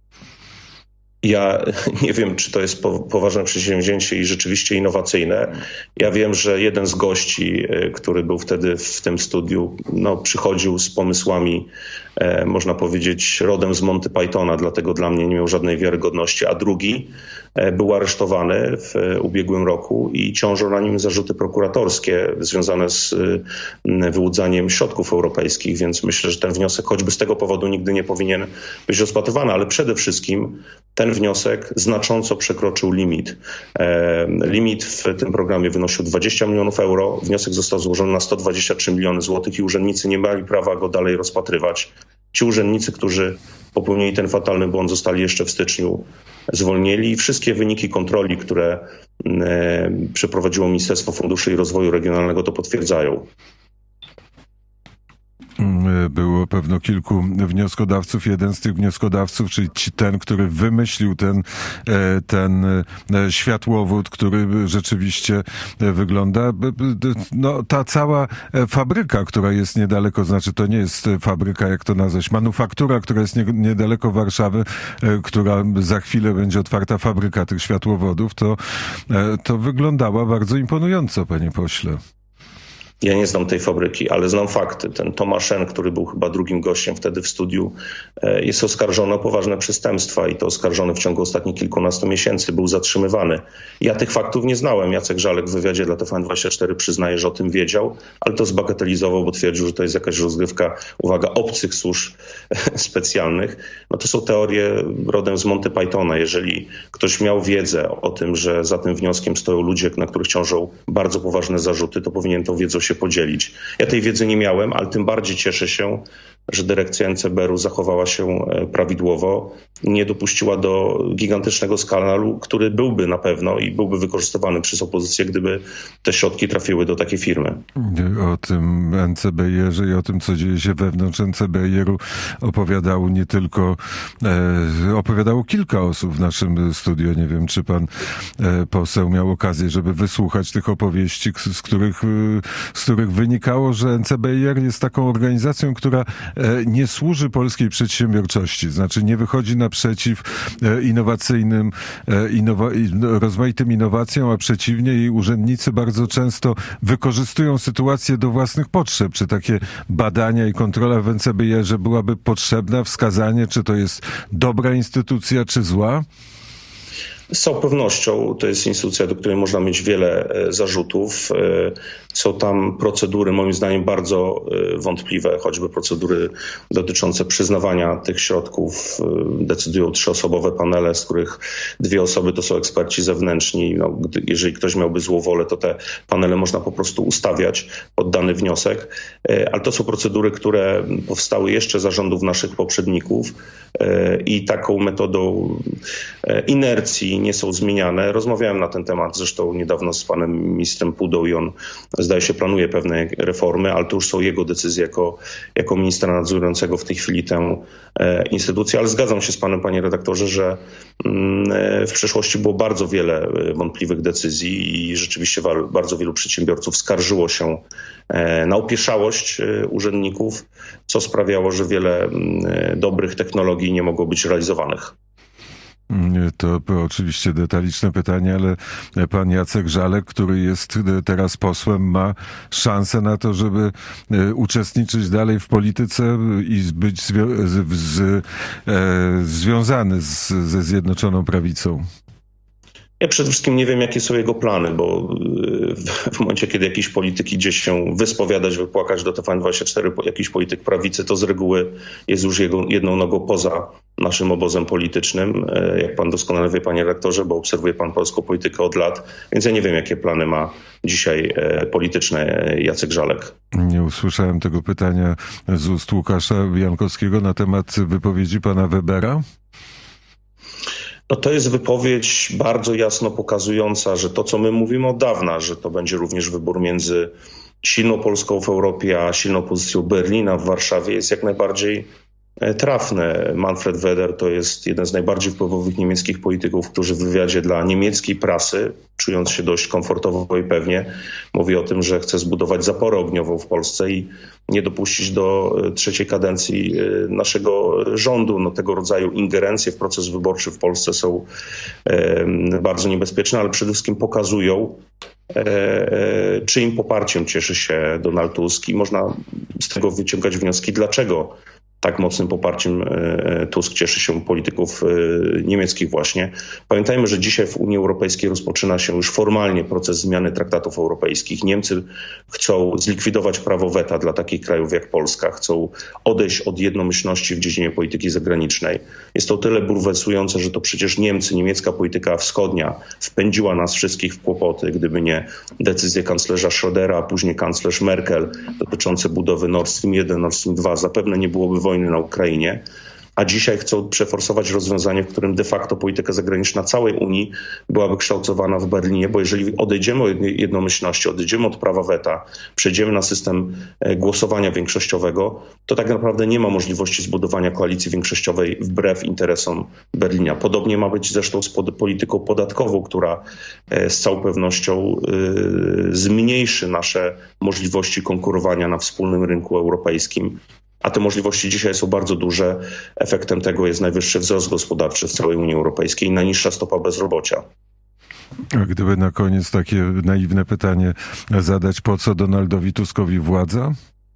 Ja nie wiem, czy to jest poważne przedsięwzięcie i rzeczywiście innowacyjne. Ja wiem, że jeden z gości, który był wtedy w tym studiu, no, przychodził z pomysłami, e, można powiedzieć, rodem z Monty Pythona, dlatego dla mnie nie miał żadnej wiarygodności, a drugi e, był aresztowany w e, ubiegłym roku i ciążą na nim zarzuty prokuratorskie związane z e, wyłudzaniem środków europejskich, więc myślę, że ten wniosek choćby z tego powodu nigdy nie powinien być rozpatrywany, ale przede wszystkim ten wniosek znacząco przekroczył limit. E, limit w tym programie wynosił dwadzieścia milionów euro. Wniosek został złożony na sto dwadzieścia trzy miliony złotych i urzędnicy nie mieli prawa go dalej rozpatrywać. Ci urzędnicy, którzy popełnili ten fatalny błąd, zostali jeszcze w styczniu zwolnieni. Wszystkie wyniki kontroli, które e, przeprowadziło Ministerstwo Funduszy i Rozwoju Regionalnego, to potwierdzają. Było pewno kilku wnioskodawców. Jeden z tych wnioskodawców, czyli ten, który wymyślił ten, ten światłowód, który rzeczywiście wygląda. No, ta cała fabryka, która jest niedaleko, znaczy to nie jest fabryka, jak to nazwać, manufaktura, która jest niedaleko Warszawy, która za chwilę będzie otwarta fabryka tych światłowodów, to, to wyglądała bardzo imponująco, panie pośle. Ja nie znam tej fabryki, ale znam fakty. Ten Tomasz N., który był chyba drugim gościem wtedy w studiu, jest oskarżony o poważne przestępstwa i to oskarżony w ciągu ostatnich kilkunastu miesięcy, był zatrzymywany. Ja tych faktów nie znałem. Jacek Żalek w wywiadzie dla T V N dwadzieścia cztery przyznaje, że o tym wiedział, ale to zbagatelizował, bo twierdził, że to jest jakaś rozgrywka, uwaga, obcych służb specjalnych. No to są teorie rodem z Monty Pythona. Jeżeli ktoś miał wiedzę o tym, że za tym wnioskiem stoją ludzie, na których ciążą bardzo poważne zarzuty, to powinien tą wiedzą się podzielić. Ja tej wiedzy nie miałem, ale tym bardziej cieszę się, że dyrekcja N C B R u zachowała się prawidłowo, nie dopuściła do gigantycznego skandalu, który byłby na pewno i byłby wykorzystywany przez opozycję, gdyby te środki trafiły do takiej firmy. O tym N C B R-ze i o tym, co dzieje się wewnątrz N C B R u opowiadało nie tylko, e, opowiadało kilka osób w naszym studiu. Nie wiem, czy pan e, poseł miał okazję, żeby wysłuchać tych opowieści, z których, z których wynikało, że N C B R jest taką organizacją, która nie służy polskiej przedsiębiorczości, znaczy nie wychodzi naprzeciw innowacyjnym, innowa, rozmaitym innowacjom, a przeciwnie, jej urzędnicy bardzo często wykorzystują sytuację do własnych potrzeb. Czy takie badania i kontrola w N C B R-ze byłaby potrzebna? Wskazanie, czy to jest dobra instytucja, czy zła? Z całą pewnością to jest instytucja, do której można mieć wiele zarzutów. Są tam procedury, moim zdaniem, bardzo wątpliwe, choćby procedury dotyczące przyznawania tych środków. Decydują trzyosobowe panele, z których dwie osoby to są eksperci zewnętrzni. No, jeżeli ktoś miałby złą wolę, to te panele można po prostu ustawiać pod dany wniosek. Ale to są procedury, które powstały jeszcze za rządów naszych poprzedników i taką metodą inercji nie są zmieniane. Rozmawiałem na ten temat zresztą niedawno z panem ministrem Pudą i on, zdaje się, planuje pewne reformy, ale to już są jego decyzje jako, jako ministra nadzorującego w tej chwili tę e, instytucję. Ale zgadzam się z panem, panie redaktorze, że mm, w przeszłości było bardzo wiele wątpliwych decyzji i rzeczywiście wa- bardzo wielu przedsiębiorców skarżyło się e, na opieszałość e, urzędników, co sprawiało, że wiele e, dobrych technologii nie mogło być realizowanych. To oczywiście detaliczne pytanie, ale pan Jacek Żalek, który jest teraz posłem, ma szansę na to, żeby uczestniczyć dalej w polityce i być zwi- z, z, e, związany z, ze Zjednoczoną Prawicą. Ja przede wszystkim nie wiem, jakie są jego plany, bo w momencie, kiedy jakiś polityk idzie się wyspowiadać, wypłakać do T V N dwadzieścia cztery, jakiś polityk prawicy, to z reguły jest już jego jedną nogą poza naszym obozem politycznym, jak pan doskonale wie, panie redaktorze, bo obserwuje pan polską politykę od lat, więc ja nie wiem, jakie plany ma dzisiaj polityczne Jacek Żalek. Nie usłyszałem tego pytania z ust Łukasza Jankowskiego na temat wypowiedzi pana Webera. No to jest wypowiedź bardzo jasno pokazująca, że to, co my mówimy od dawna, że to będzie również wybór między silną Polską w Europie, a silną pozycją Berlina w Warszawie, jest jak najbardziej trafne. Manfred Weber to jest jeden z najbardziej wpływowych niemieckich polityków, którzy w wywiadzie dla niemieckiej prasy, czując się dość komfortowo i pewnie, mówi o tym, że chce zbudować zaporę ogniową w Polsce i nie dopuścić do trzeciej kadencji naszego rządu. No, tego rodzaju ingerencje w proces wyborczy w Polsce są e, bardzo niebezpieczne, ale przede wszystkim pokazują, e, e, czyim poparciem cieszy się Donald Tusk i można z tego wyciągać wnioski, dlaczego tak mocnym poparciem Tusk cieszy się polityków niemieckich właśnie. Pamiętajmy, że dzisiaj w Unii Europejskiej rozpoczyna się już formalnie proces zmiany traktatów europejskich. Niemcy chcą zlikwidować prawo weta dla takich krajów jak Polska, chcą odejść od jednomyślności w dziedzinie polityki zagranicznej. Jest to o tyle bulwersujące, że to przecież Niemcy, niemiecka polityka wschodnia wpędziła nas wszystkich w kłopoty, gdyby nie decyzje kanclerza Schrödera, a później kanclerz Merkel dotyczące budowy Nord Stream jeden, Nord Stream dwa. Zapewne nie byłoby wojny na Ukrainie, a dzisiaj chcą przeforsować rozwiązanie, w którym de facto polityka zagraniczna całej Unii byłaby kształtowana w Berlinie, bo jeżeli odejdziemy od jednomyślności, odejdziemy od prawa weta, przejdziemy na system głosowania większościowego, to tak naprawdę nie ma możliwości zbudowania koalicji większościowej wbrew interesom Berlina. Podobnie ma być zresztą z polityką podatkową, która z całą pewnością zmniejszy nasze możliwości konkurowania na wspólnym rynku europejskim. A te możliwości dzisiaj są bardzo duże. Efektem tego jest najwyższy wzrost gospodarczy w całej Unii Europejskiej i najniższa stopa bezrobocia. A gdyby na koniec takie naiwne pytanie zadać, po co Donaldowi Tuskowi władza?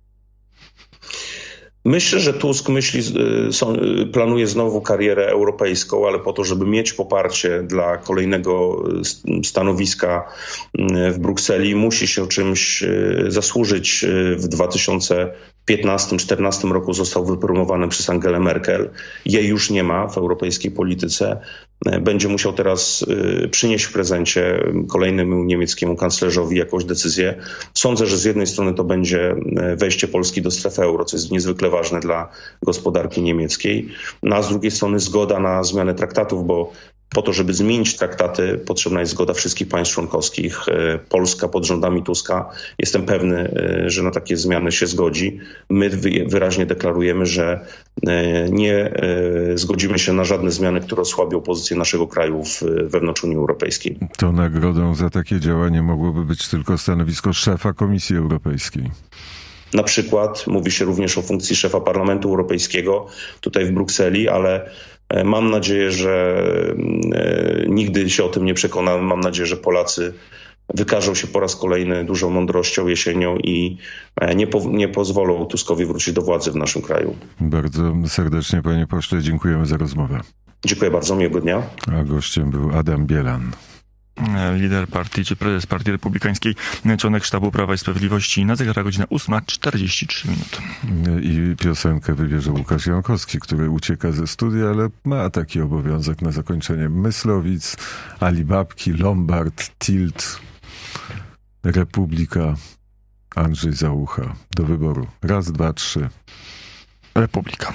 Myślę, że Tusk myśli, planuje znowu karierę europejską, ale po to, żeby mieć poparcie dla kolejnego stanowiska w Brukseli, musi się czymś zasłużyć. W dwa tysiące piętnastym czternastym roku został wypromowany przez Angelę Merkel. Jej już nie ma w europejskiej polityce. Będzie musiał teraz przynieść w prezencie kolejnemu niemieckiemu kanclerzowi jakąś decyzję. Sądzę, że z jednej strony to będzie wejście Polski do strefy euro, co jest niezwykle ważne dla gospodarki niemieckiej, no a z drugiej strony zgoda na zmianę traktatów, bo po to, żeby zmienić traktaty, potrzebna jest zgoda wszystkich państw członkowskich. Polska pod rządami Tuska, jestem pewny, że na takie zmiany się zgodzi. My wyraźnie deklarujemy, że nie zgodzimy się na żadne zmiany, które osłabią pozycję naszego kraju wewnątrz Unii Europejskiej. To nagrodą za takie działanie mogłoby być tylko stanowisko szefa Komisji Europejskiej. Na przykład mówi się również o funkcji szefa Parlamentu Europejskiego tutaj w Brukseli, ale mam nadzieję, że nigdy się o tym nie przekonamy. Mam nadzieję, że Polacy wykażą się po raz kolejny dużą mądrością jesienią i nie, po, nie pozwolą Tuskowi wrócić do władzy w naszym kraju. Bardzo serdecznie, panie pośle, dziękujemy za rozmowę. Dziękuję bardzo, miłego dnia. A gościem był Adam Bielan. Lider partii, czy prezes Partii Republikańskiej, członek sztabu Prawa i Sprawiedliwości. Na zegarach godzina ósma czterdzieści trzy minuty. I piosenkę wybierze Łukasz Jankowski, który ucieka ze studia, ale ma taki obowiązek na zakończenie. Myslowic, Alibabki, Lombard, Tilt, Republika, Andrzej Załucha. Do wyboru. Raz, dwa, trzy. Republika.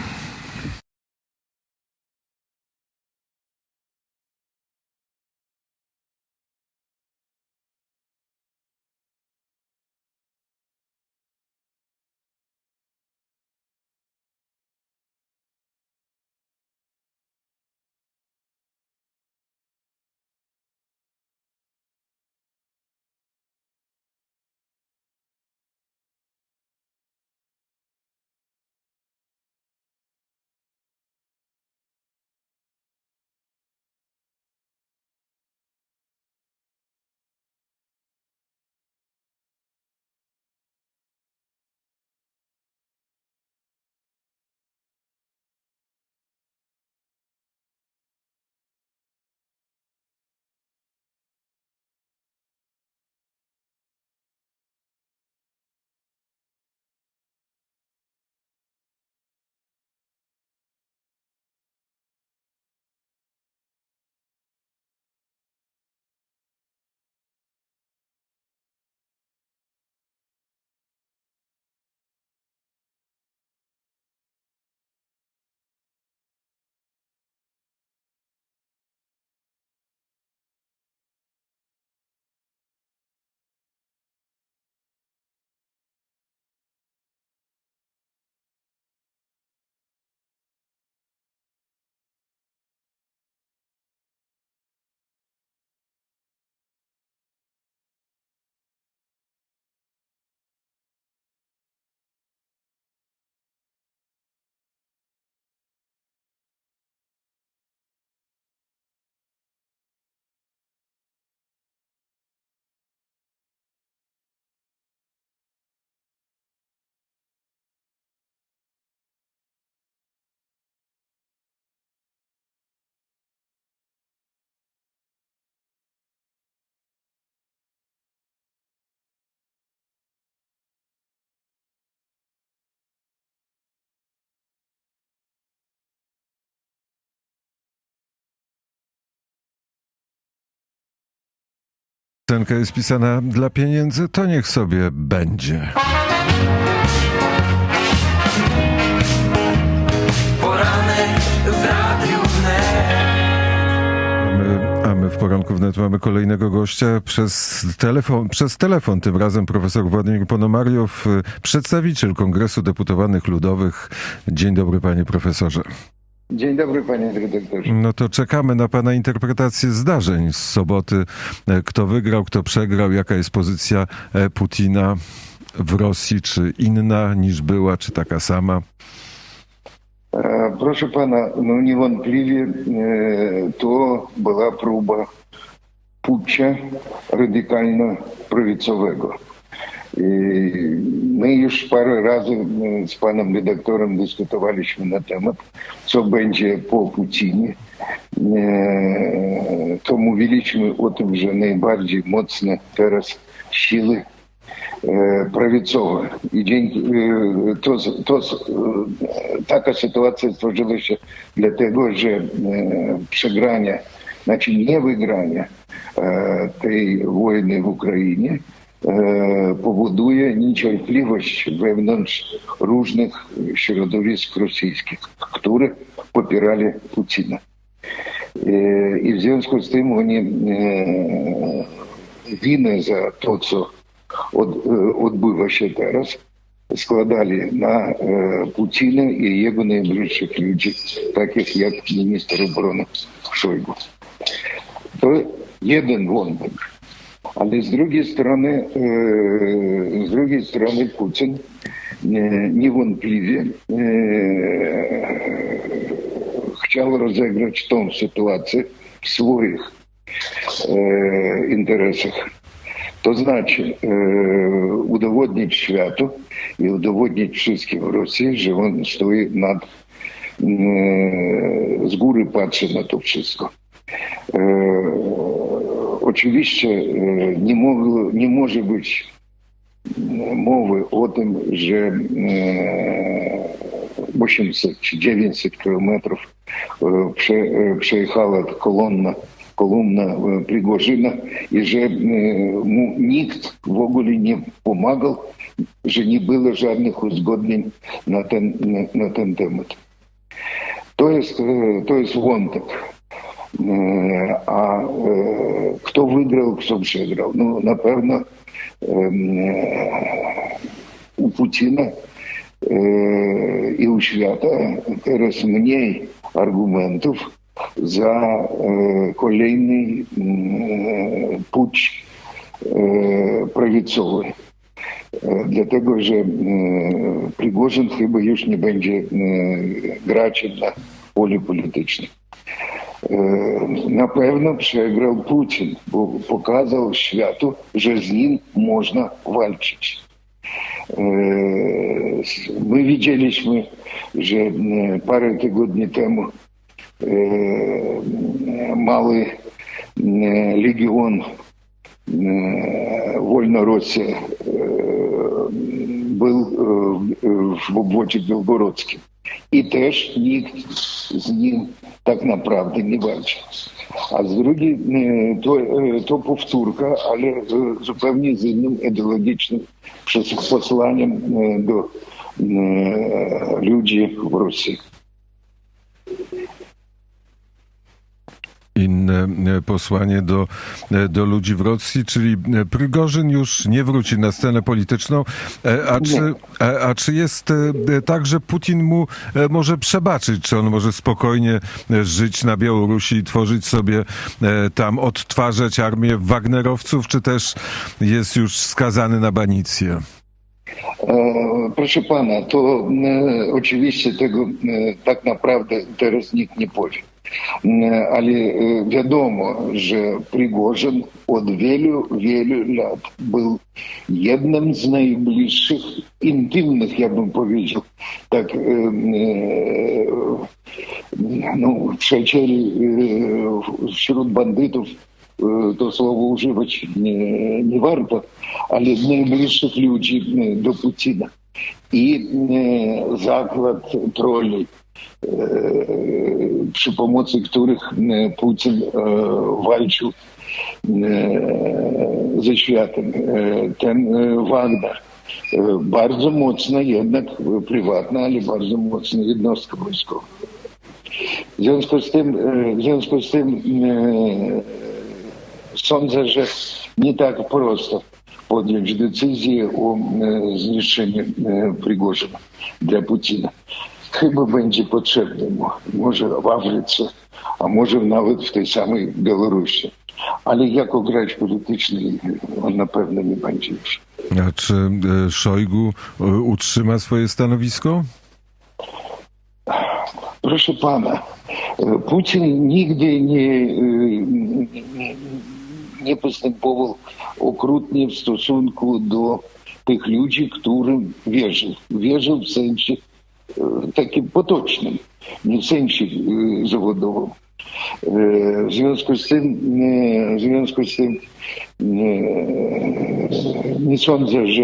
Piosenka jest pisana dla pieniędzy, to niech sobie będzie. Poranek w Radiu Wnet. A my, a my w Poranku Wnet mamy kolejnego gościa przez telefon, przez telefon. Tym razem profesor Władimir Ponomariow, przedstawiciel Kongresu Deputowanych Ludowych. Dzień dobry, panie profesorze. Dzień dobry, panie redaktorze. No to czekamy na pana interpretację zdarzeń z soboty. Kto wygrał, kto przegrał, jaka jest pozycja Putina w Rosji, czy inna niż była, czy taka sama? Proszę pana, no niewątpliwie to była próba puccia radykalno-prawicowego. My już parę razy z panem redaktorem dyskutowaliśmy na temat, co będzie po Putinie. To mówiliśmy o tym, że najbardziej mocne teraz siły prawicowe. I dzięki, to, to, taka sytuacja stworzyła się dlatego, że przegranie, znaczy nie wygranie tej wojny w Ukrainie powoduje niecierpliwość wewnątrz różnych środowisk rosyjskich, które popierali Putina. I w związku z tym oni winę za to, co od, odbywa się teraz, składali na Putina i jego najbliższych ludzi, takich jak minister obrony Szojgu. To jeden wątek. Ale z drugiej strony, z drugiej strony Putin niewątpliwie chciał rozegrać tą sytuację w swoich interesach. To znaczy udowodnić światu i udowodnić wszystkim w Rosji, że on stoi nad, z góry patrzy na to wszystko. Oczywiście nie, mogło, nie może być mowy o tym, że osiemset czy dziewięćset kilometrów przejechała kolonna, kolumna Prigozina i że mu nikt w ogóle nie pomagał, że nie było żadnych uzgodnień na ten, na, na ten temat. To jest, to jest wątek. A kto wygrał, kto przegrał? No na pewno u Putina i u świata teraz mniej argumentów za kolejny pucz prawicowy. Dlatego, że Prigozhin chyba już nie będzie grać na polu politycznym. Na pewno przegrał Putin, bo pokazał światu, że z nim można walczyć. My widzieliśmy, że parę tygodni temu mały legion Wolna Rosja był w obwodzie białgorodzkim. I też nikt z nim tak naprawdę nie walczył. A z drugiej to, to powtórka, ale zupełnie z innym ideologicznym posłaniem do ludzi w Rosji. Inne posłanie do, do ludzi w Rosji, czyli Prigorzyn już nie wróci na scenę polityczną. A czy, a, a czy jest tak, że Putin mu może przebaczyć? Czy on może spokojnie żyć na Białorusi i tworzyć sobie tam, odtwarzać armię wagnerowców, czy też jest już skazany na banicję? Proszę pana, to e, oczywiście tego e, tak naprawdę teraz nikt nie powie. Ale wiadomo, że Prigorzyn od wielu, wielu lat był jednym z najbliższych, intymnych, ja bym powiedział, tak, no, przyjacieli wśród bandytów, to słowo używać nie, nie warto, ale najbliższych ludzi do Putina. I zakład troli, przy pomocy których Putin walczył ze światem. Ten Wagner bardzo mocna, jednak prywatna, ale bardzo mocna jednostka wojskowa. W związku z tym, w związku z tym sądzę, że nie tak prosto podjąć decyzję o zniszczeniu Prigozina dla Putina. Chyba będzie potrzebne, może w Afryce, a może nawet w tej samej Białorusi. Ale jako gracz polityczny on na pewno nie będzie już. A czy Szojgu utrzyma swoje stanowisko? Proszę pana, Putin nigdy nie, nie, nie postępował okrutnie w stosunku do tych ludzi, którym wierzył. Wierzył w sensie takim potocznym, nie w sensie zawodowym. W związku z tym, w związku z tym nie sądzę, że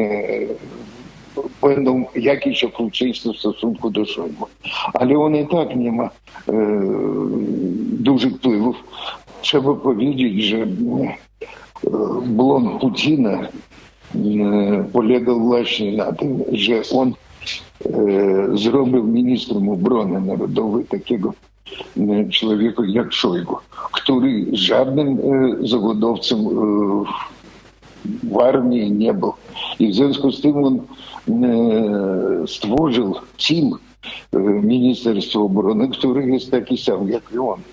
będą jakieś okrucieństwa w stosunku do Szojgu. Ale on i tak nie ma dużych wpływów. Trzeba powiedzieć, że błąd Putina polegał właśnie na tym, że on zrobił ministrem obrony narodowej takiego człowieka jak Szojgu, który żadnym zawodowcem w armii nie był. I w związku z tym on stworzył team Ministerstwa Obrony, który jest taki sam jak i on.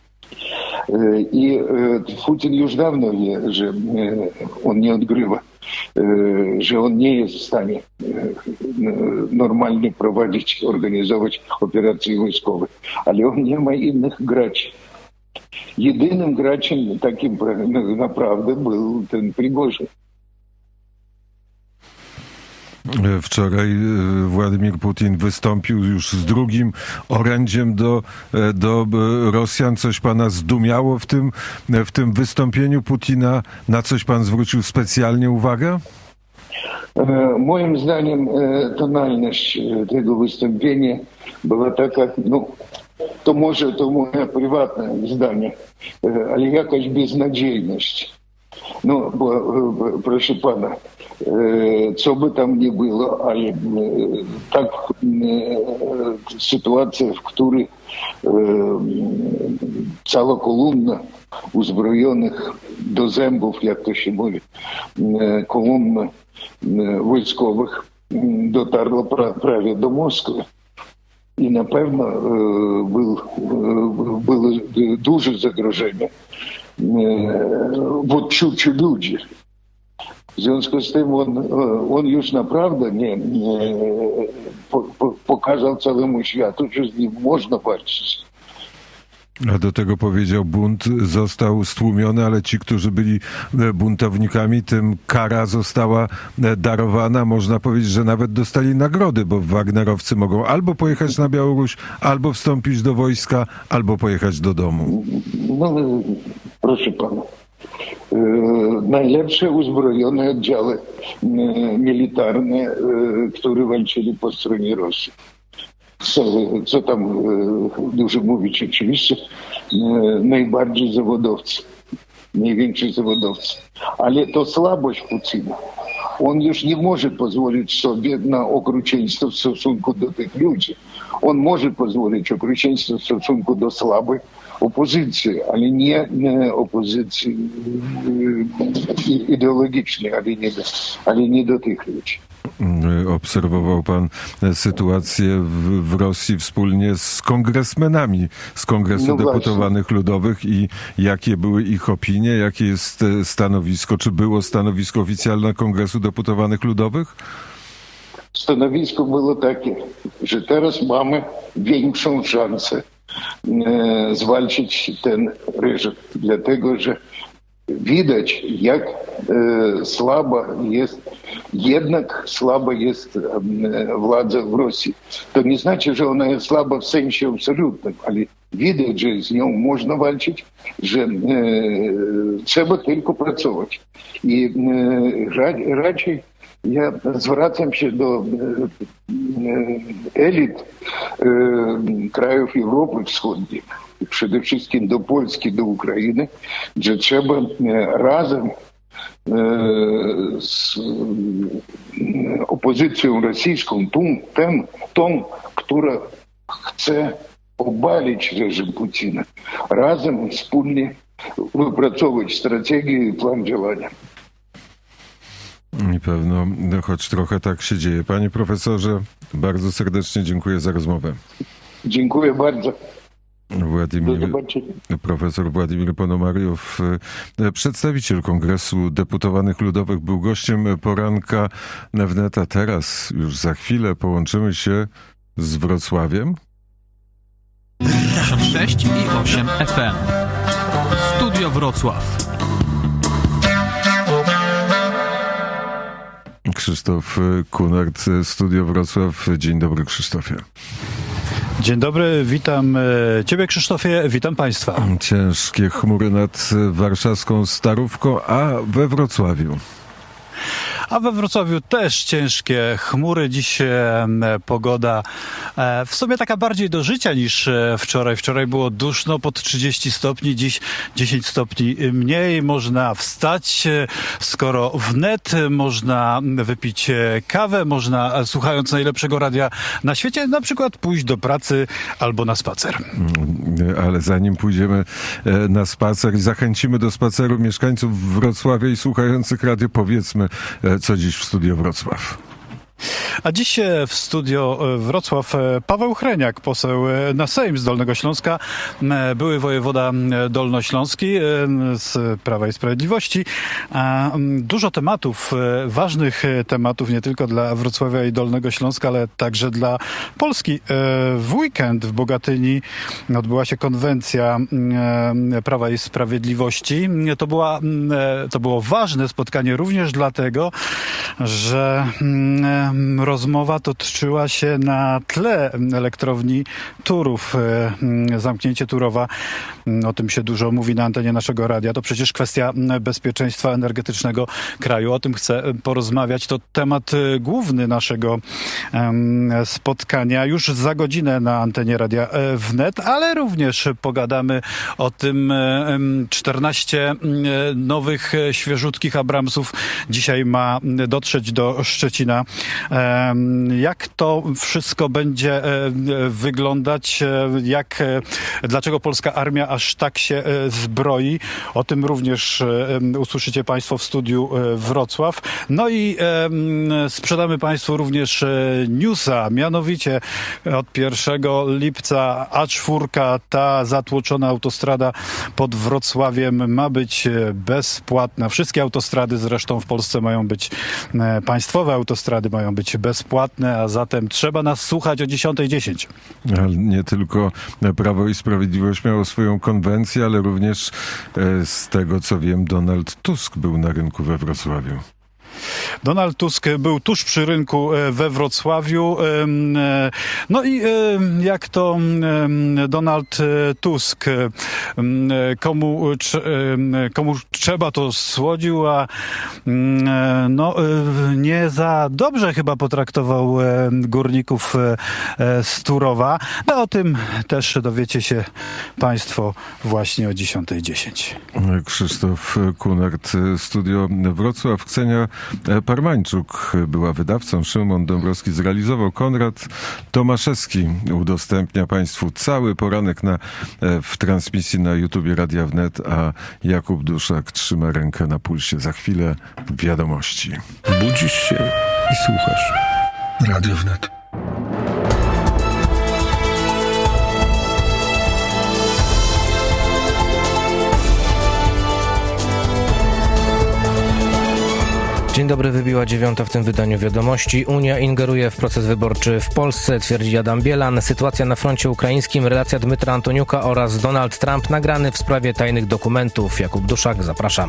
I Putin już dawno wie, że on nie odgrywa, że on nie jest w stanie normalnie prowadzić, organizować operacje wojskowe. Ale on nie ma innych graczy. Jedynym graczem takim naprawdę był ten Prigozhin. Wczoraj Władimir Putin wystąpił już z drugim orędziem do, do Rosjan. Coś pana zdumiało w tym, w tym wystąpieniu Putina? Na coś pan zwrócił specjalnie uwagę? Moim zdaniem tonalność tego wystąpienia była taka, no to może to moje prywatne zdanie, ale jakaś beznadziejność. No, bo, proszę pana, co by tam nie było, ale tak sytuacja, w której cała kolumna uzbrojonych do zębów, jak to się mówi, kolumna wojskowych dotarła prawie do Moskwy. I na pewno było duże zagrożenie w odczuciu ludzi. W związku z tym on, on już naprawdę nie, nie po, po, pokazał całemu światu, że z nim można walczyć. A do tego powiedział, bunt został stłumiony, ale ci, którzy byli buntownikami, tym kara została darowana. Można powiedzieć, że nawet dostali nagrody, bo wagnerowcy mogą albo pojechać na Białoruś, albo wstąpić do wojska, albo pojechać do domu. No, proszę pana. Najlepsze uzbrojone oddziały militarne, które walczyli po stronie Rosji. Co, co tam dużo mówić, oczywiście, najbardziej zawodowcy, najwięksi zawodowcy. Ale to słabość Putina. On już nie może pozwolić sobie na okrucieństwo w stosunku do tych ludzi. On może pozwolić okrucieństwo w stosunku do słabej opozycji, ale nie opozycji ideologicznej, ale nie do, ale nie do tych ludzi. Obserwował pan sytuację w, w Rosji wspólnie z kongresmenami z Kongresu no Deputowanych Ludowych i jakie były ich opinie, jakie jest stanowisko, czy było stanowisko oficjalne Kongresu Deputowanych Ludowych? Stanowisko było takie, że teraz mamy większą szansę e, zwalczyć ten reżim, dlatego że widać, jak e, słaba jest, jednak słaba jest e, władza w Rosji. To nie znaczy, że ona jest słaba w sensie absolutnym, ale widać, że z nią można walczyć, że e, trzeba tylko pracować. I e, raczej ja zwracam się do elit e, krajów Europy Wschodniej, przede wszystkim do Polski, do Ukrainy, że trzeba razem z opozycją rosyjską, tą, tą, tą która chce obalić reżim Putina, razem wspólnie wypracować strategię i plan działania. I pewno, choć trochę tak się dzieje. Panie profesorze, bardzo serdecznie dziękuję za rozmowę. Dziękuję bardzo. Władimir, profesor Władimir Ponomariow, przedstawiciel Kongresu Deputowanych Ludowych, był gościem poranka Wnet, a teraz już za chwilę połączymy się z Wrocławiem. pięćdziesiąt sześć i osiem F M. Studio Wrocław. Krzysztof Kunert, Studio Wrocław. Dzień dobry, Krzysztofie. Dzień dobry, witam Ciebie, Krzysztofie, witam Państwa. Ciężkie chmury nad warszawską Starówką, a we Wrocławiu? A we Wrocławiu też ciężkie chmury. Dziś e, pogoda e, w sumie taka bardziej do życia niż e, wczoraj. Wczoraj było duszno, pod trzydzieści stopni, dziś dziesięć stopni mniej. Można wstać, e, skoro wnet, można wypić e, kawę, można, e, słuchając najlepszego radia na świecie, na przykład pójść do pracy albo na spacer. Ale zanim pójdziemy e, na spacer i zachęcimy do spaceru mieszkańców Wrocławia i słuchających radio, powiedzmy, e, co dziś w Studio Wrocław. A dziś w Studio Wrocław Paweł Hreniak, poseł na Sejm z Dolnego Śląska, były wojewoda dolnośląski z Prawa i Sprawiedliwości. Dużo tematów, ważnych tematów, nie tylko dla Wrocławia i Dolnego Śląska, ale także dla Polski. W weekend w Bogatyni odbyła się konwencja Prawa i Sprawiedliwości. To, była, to było ważne spotkanie również dlatego, że rozmowa toczyła się na tle elektrowni Turów. Zamknięcie Turowa, o tym się dużo mówi na antenie naszego radia. To przecież kwestia bezpieczeństwa energetycznego kraju. O tym chcę porozmawiać. To temat główny naszego spotkania. Już za godzinę na antenie radia Wnet, ale również pogadamy o tym czternaście nowych, świeżutkich Abramsów dzisiaj ma dotrzeć do Szczecina. Jak to wszystko będzie wyglądać? Jak, dlaczego polska armia aż tak się zbroi? O tym również usłyszycie Państwo w Studiu Wrocław. No i sprzedamy Państwu również newsa. Mianowicie od pierwszego lipca A cztery, ta zatłoczona autostrada pod Wrocławiem, ma być bezpłatna. Wszystkie autostrady zresztą w Polsce mają być państwowe autostrady, mają być bezpłatne, a zatem trzeba nas słuchać o dziesiątej dziesięć. Ale nie tylko Prawo i Sprawiedliwość miało swoją konwencję, ale również z tego, co wiem, Donald Tusk był na rynku we Wrocławiu. Donald Tusk był tuż przy rynku we Wrocławiu. No i jak to Donald Tusk, komu, komu trzeba, to słodził, a no, nie za dobrze chyba potraktował górników z Turowa. No o tym też dowiecie się Państwo właśnie o dziesiątej dziesięć. Krzysztof Kunert, Studio Wrocław. Ksenia Parmańczuk była wydawcą, Szymon Dąbrowski zrealizował, Konrad Tomaszewski udostępnia Państwu cały poranek na, w transmisji na YouTubie Radia Wnet, a Jakub Duszak trzyma rękę na pulsie. Za chwilę wiadomości. Budzisz się i słuchasz. Radio Wnet. Dzień dobry, wybiła dziewiąta w tym wydaniu wiadomości. Unia ingeruje w proces wyborczy w Polsce, twierdzi Adam Bielan. Sytuacja na froncie ukraińskim, relacja Dmytra Antoniuka oraz Donald Trump nagrany w sprawie tajnych dokumentów. Jakub Duszak, zapraszam.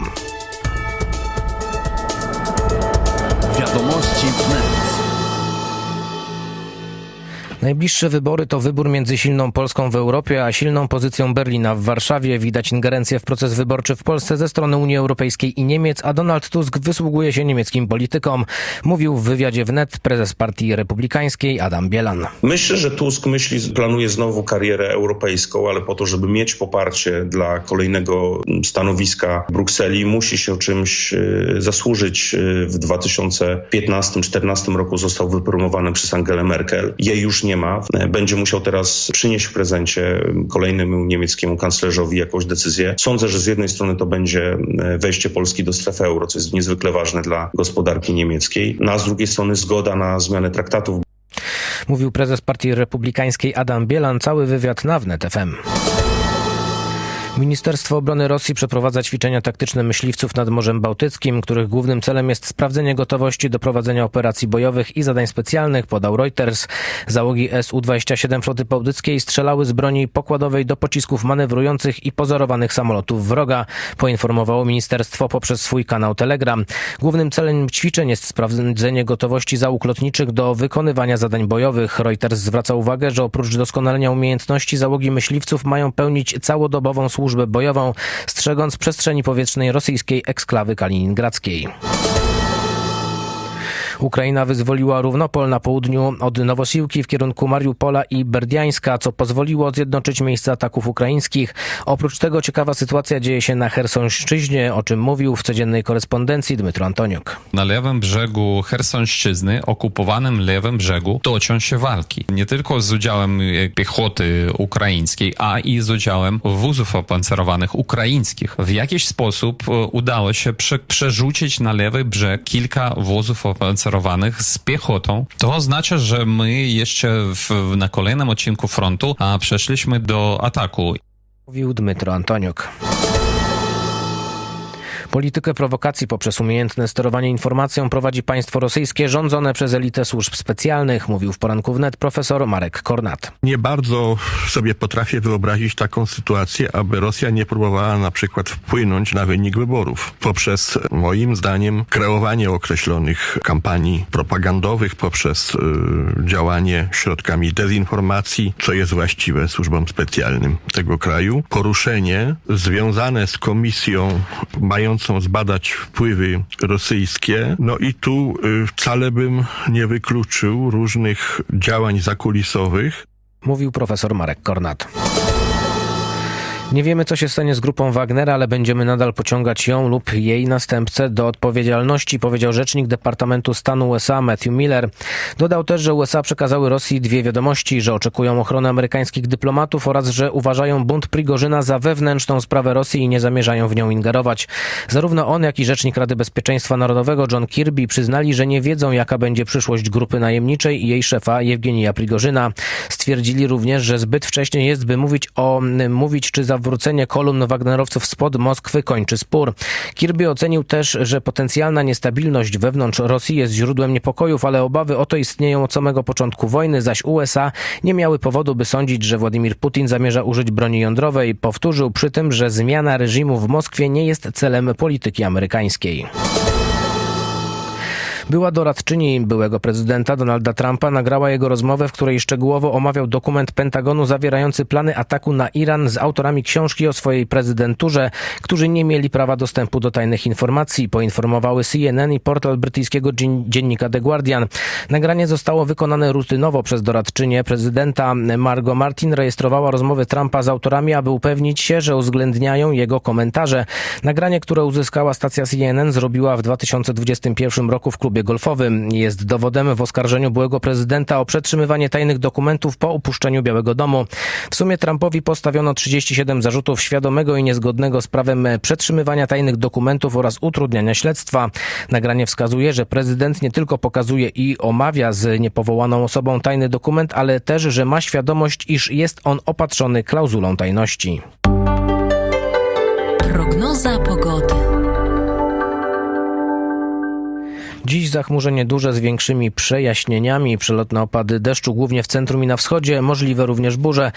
Wiadomości Wnet. Najbliższe wybory to wybór między silną Polską w Europie, a silną pozycją Berlina w Warszawie. Widać ingerencję w proces wyborczy w Polsce ze strony Unii Europejskiej i Niemiec, a Donald Tusk wysługuje się niemieckim politykom. Mówił w wywiadzie wnet prezes Partii Republikańskiej Adam Bielan. Myślę, że Tusk myśli, planuje znowu karierę europejską, ale po to, żeby mieć poparcie dla kolejnego stanowiska w Brukseli, musi się czymś zasłużyć. W dwa tysiące piętnastym czternastym roku został wypromowany przez Angelę Merkel. Jej już nie ma. Będzie musiał teraz przynieść w prezencie kolejnemu niemieckiemu kanclerzowi jakąś decyzję. Sądzę, że z jednej strony to będzie wejście Polski do strefy euro, co jest niezwykle ważne dla gospodarki niemieckiej, no a z drugiej strony zgoda na zmianę traktatów. Mówił prezes Partii Republikańskiej Adam Bielan. Cały wywiad na wnet kropka f m. Ministerstwo Obrony Rosji przeprowadza ćwiczenia taktyczne myśliwców nad Morzem Bałtyckim, których głównym celem jest sprawdzenie gotowości do prowadzenia operacji bojowych i zadań specjalnych, podał Reuters. Załogi S U dwadzieścia siedem floty bałtyckiej strzelały z broni pokładowej do pocisków manewrujących i pozorowanych samolotów wroga, poinformowało ministerstwo poprzez swój kanał Telegram. Głównym celem ćwiczeń jest sprawdzenie gotowości załóg lotniczych do wykonywania zadań bojowych. Reuters zwraca uwagę, że oprócz doskonalenia umiejętności załogi myśliwców mają pełnić całodobową służbę służbę bojową, strzegąc przestrzeni powietrznej rosyjskiej eksklawy kaliningradzkiej. Ukraina wyzwoliła Równopol na południu od Nowosiłki w kierunku Mariupola i Berdiańska, co pozwoliło zjednoczyć miejsce ataków ukraińskich. Oprócz tego ciekawa sytuacja dzieje się na Chersonszczyźnie, o czym mówił w codziennej korespondencji Dmytro Antoniuk. Na lewym brzegu Chersonszczyzny, okupowanym lewym brzegu, toczą się walki. Nie tylko z udziałem piechoty ukraińskiej, a i z udziałem wozów opancerowanych ukraińskich. W jakiś sposób udało się prze- przerzucić na lewy brzeg kilka wozów opancerowanych z piechotą. To oznacza, że my jeszcze w, na kolejnym odcinku frontu a przeszliśmy do ataku. Mówił Dmytro Antoniuk. Politykę prowokacji poprzez umiejętne sterowanie informacją prowadzi państwo rosyjskie rządzone przez elitę służb specjalnych, mówił w poranku wnet profesor Marek Kornat. Nie bardzo sobie potrafię wyobrazić taką sytuację, aby Rosja nie próbowała na przykład wpłynąć na wynik wyborów poprzez, moim zdaniem, kreowanie określonych kampanii propagandowych, poprzez y, działanie środkami dezinformacji, co jest właściwe służbom specjalnym tego kraju. Poruszenie związane z komisją mającą chcą zbadać wpływy rosyjskie. No i tu y, wcale bym nie wykluczył różnych działań zakulisowych. Mówił profesor Marek Kornat. Nie wiemy, co się stanie z grupą Wagnera, ale będziemy nadal pociągać ją lub jej następcę do odpowiedzialności, powiedział rzecznik Departamentu Stanu U S A Matthew Miller. Dodał też, że U S A przekazały Rosji dwie wiadomości, że oczekują ochrony amerykańskich dyplomatów oraz że uważają bunt Prigorzyna za wewnętrzną sprawę Rosji i nie zamierzają w nią ingerować. Zarówno on, jak i rzecznik Rady Bezpieczeństwa Narodowego John Kirby przyznali, że nie wiedzą, jaka będzie przyszłość grupy najemniczej i jej szefa Jewgenija Prigorzyna. Stwierdzili również, że zbyt wcześnie jest, by mówić o mówić, czy za wrócenie kolumn wagnerowców spod Moskwy kończy spór. Kirby ocenił też, że potencjalna niestabilność wewnątrz Rosji jest źródłem niepokojów, ale obawy o to istnieją od samego początku wojny, zaś U S A nie miały powodu, by sądzić, że Władimir Putin zamierza użyć broni jądrowej. Powtórzył przy tym, że zmiana reżimu w Moskwie nie jest celem polityki amerykańskiej. Była doradczyni byłego prezydenta Donalda Trumpa nagrała jego rozmowę, w której szczegółowo omawiał dokument Pentagonu zawierający plany ataku na Iran z autorami książki o swojej prezydenturze, którzy nie mieli prawa dostępu do tajnych informacji, poinformowały C N N i portal brytyjskiego dziennika The Guardian. Nagranie zostało wykonane rutynowo przez doradczynię prezydenta. Margot Martin rejestrowała rozmowy Trumpa z autorami, aby upewnić się, że uwzględniają jego komentarze. Nagranie, które uzyskała stacja C N N, zrobiła w dwa tysiące dwudziestym pierwszym roku w klubie golfowym. Jest dowodem w oskarżeniu byłego prezydenta o przetrzymywanie tajnych dokumentów po opuszczeniu Białego Domu. W sumie Trumpowi postawiono trzydzieści siedem zarzutów świadomego i niezgodnego z prawem przetrzymywania tajnych dokumentów oraz utrudniania śledztwa. Nagranie wskazuje, że prezydent nie tylko pokazuje i omawia z niepowołaną osobą tajny dokument, ale też, że ma świadomość, iż jest on opatrzony klauzulą tajności. Prognoza pogody. Dziś zachmurzenie duże z większymi przejaśnieniami, przelotne opady deszczu głównie w centrum i na wschodzie, możliwe również burze.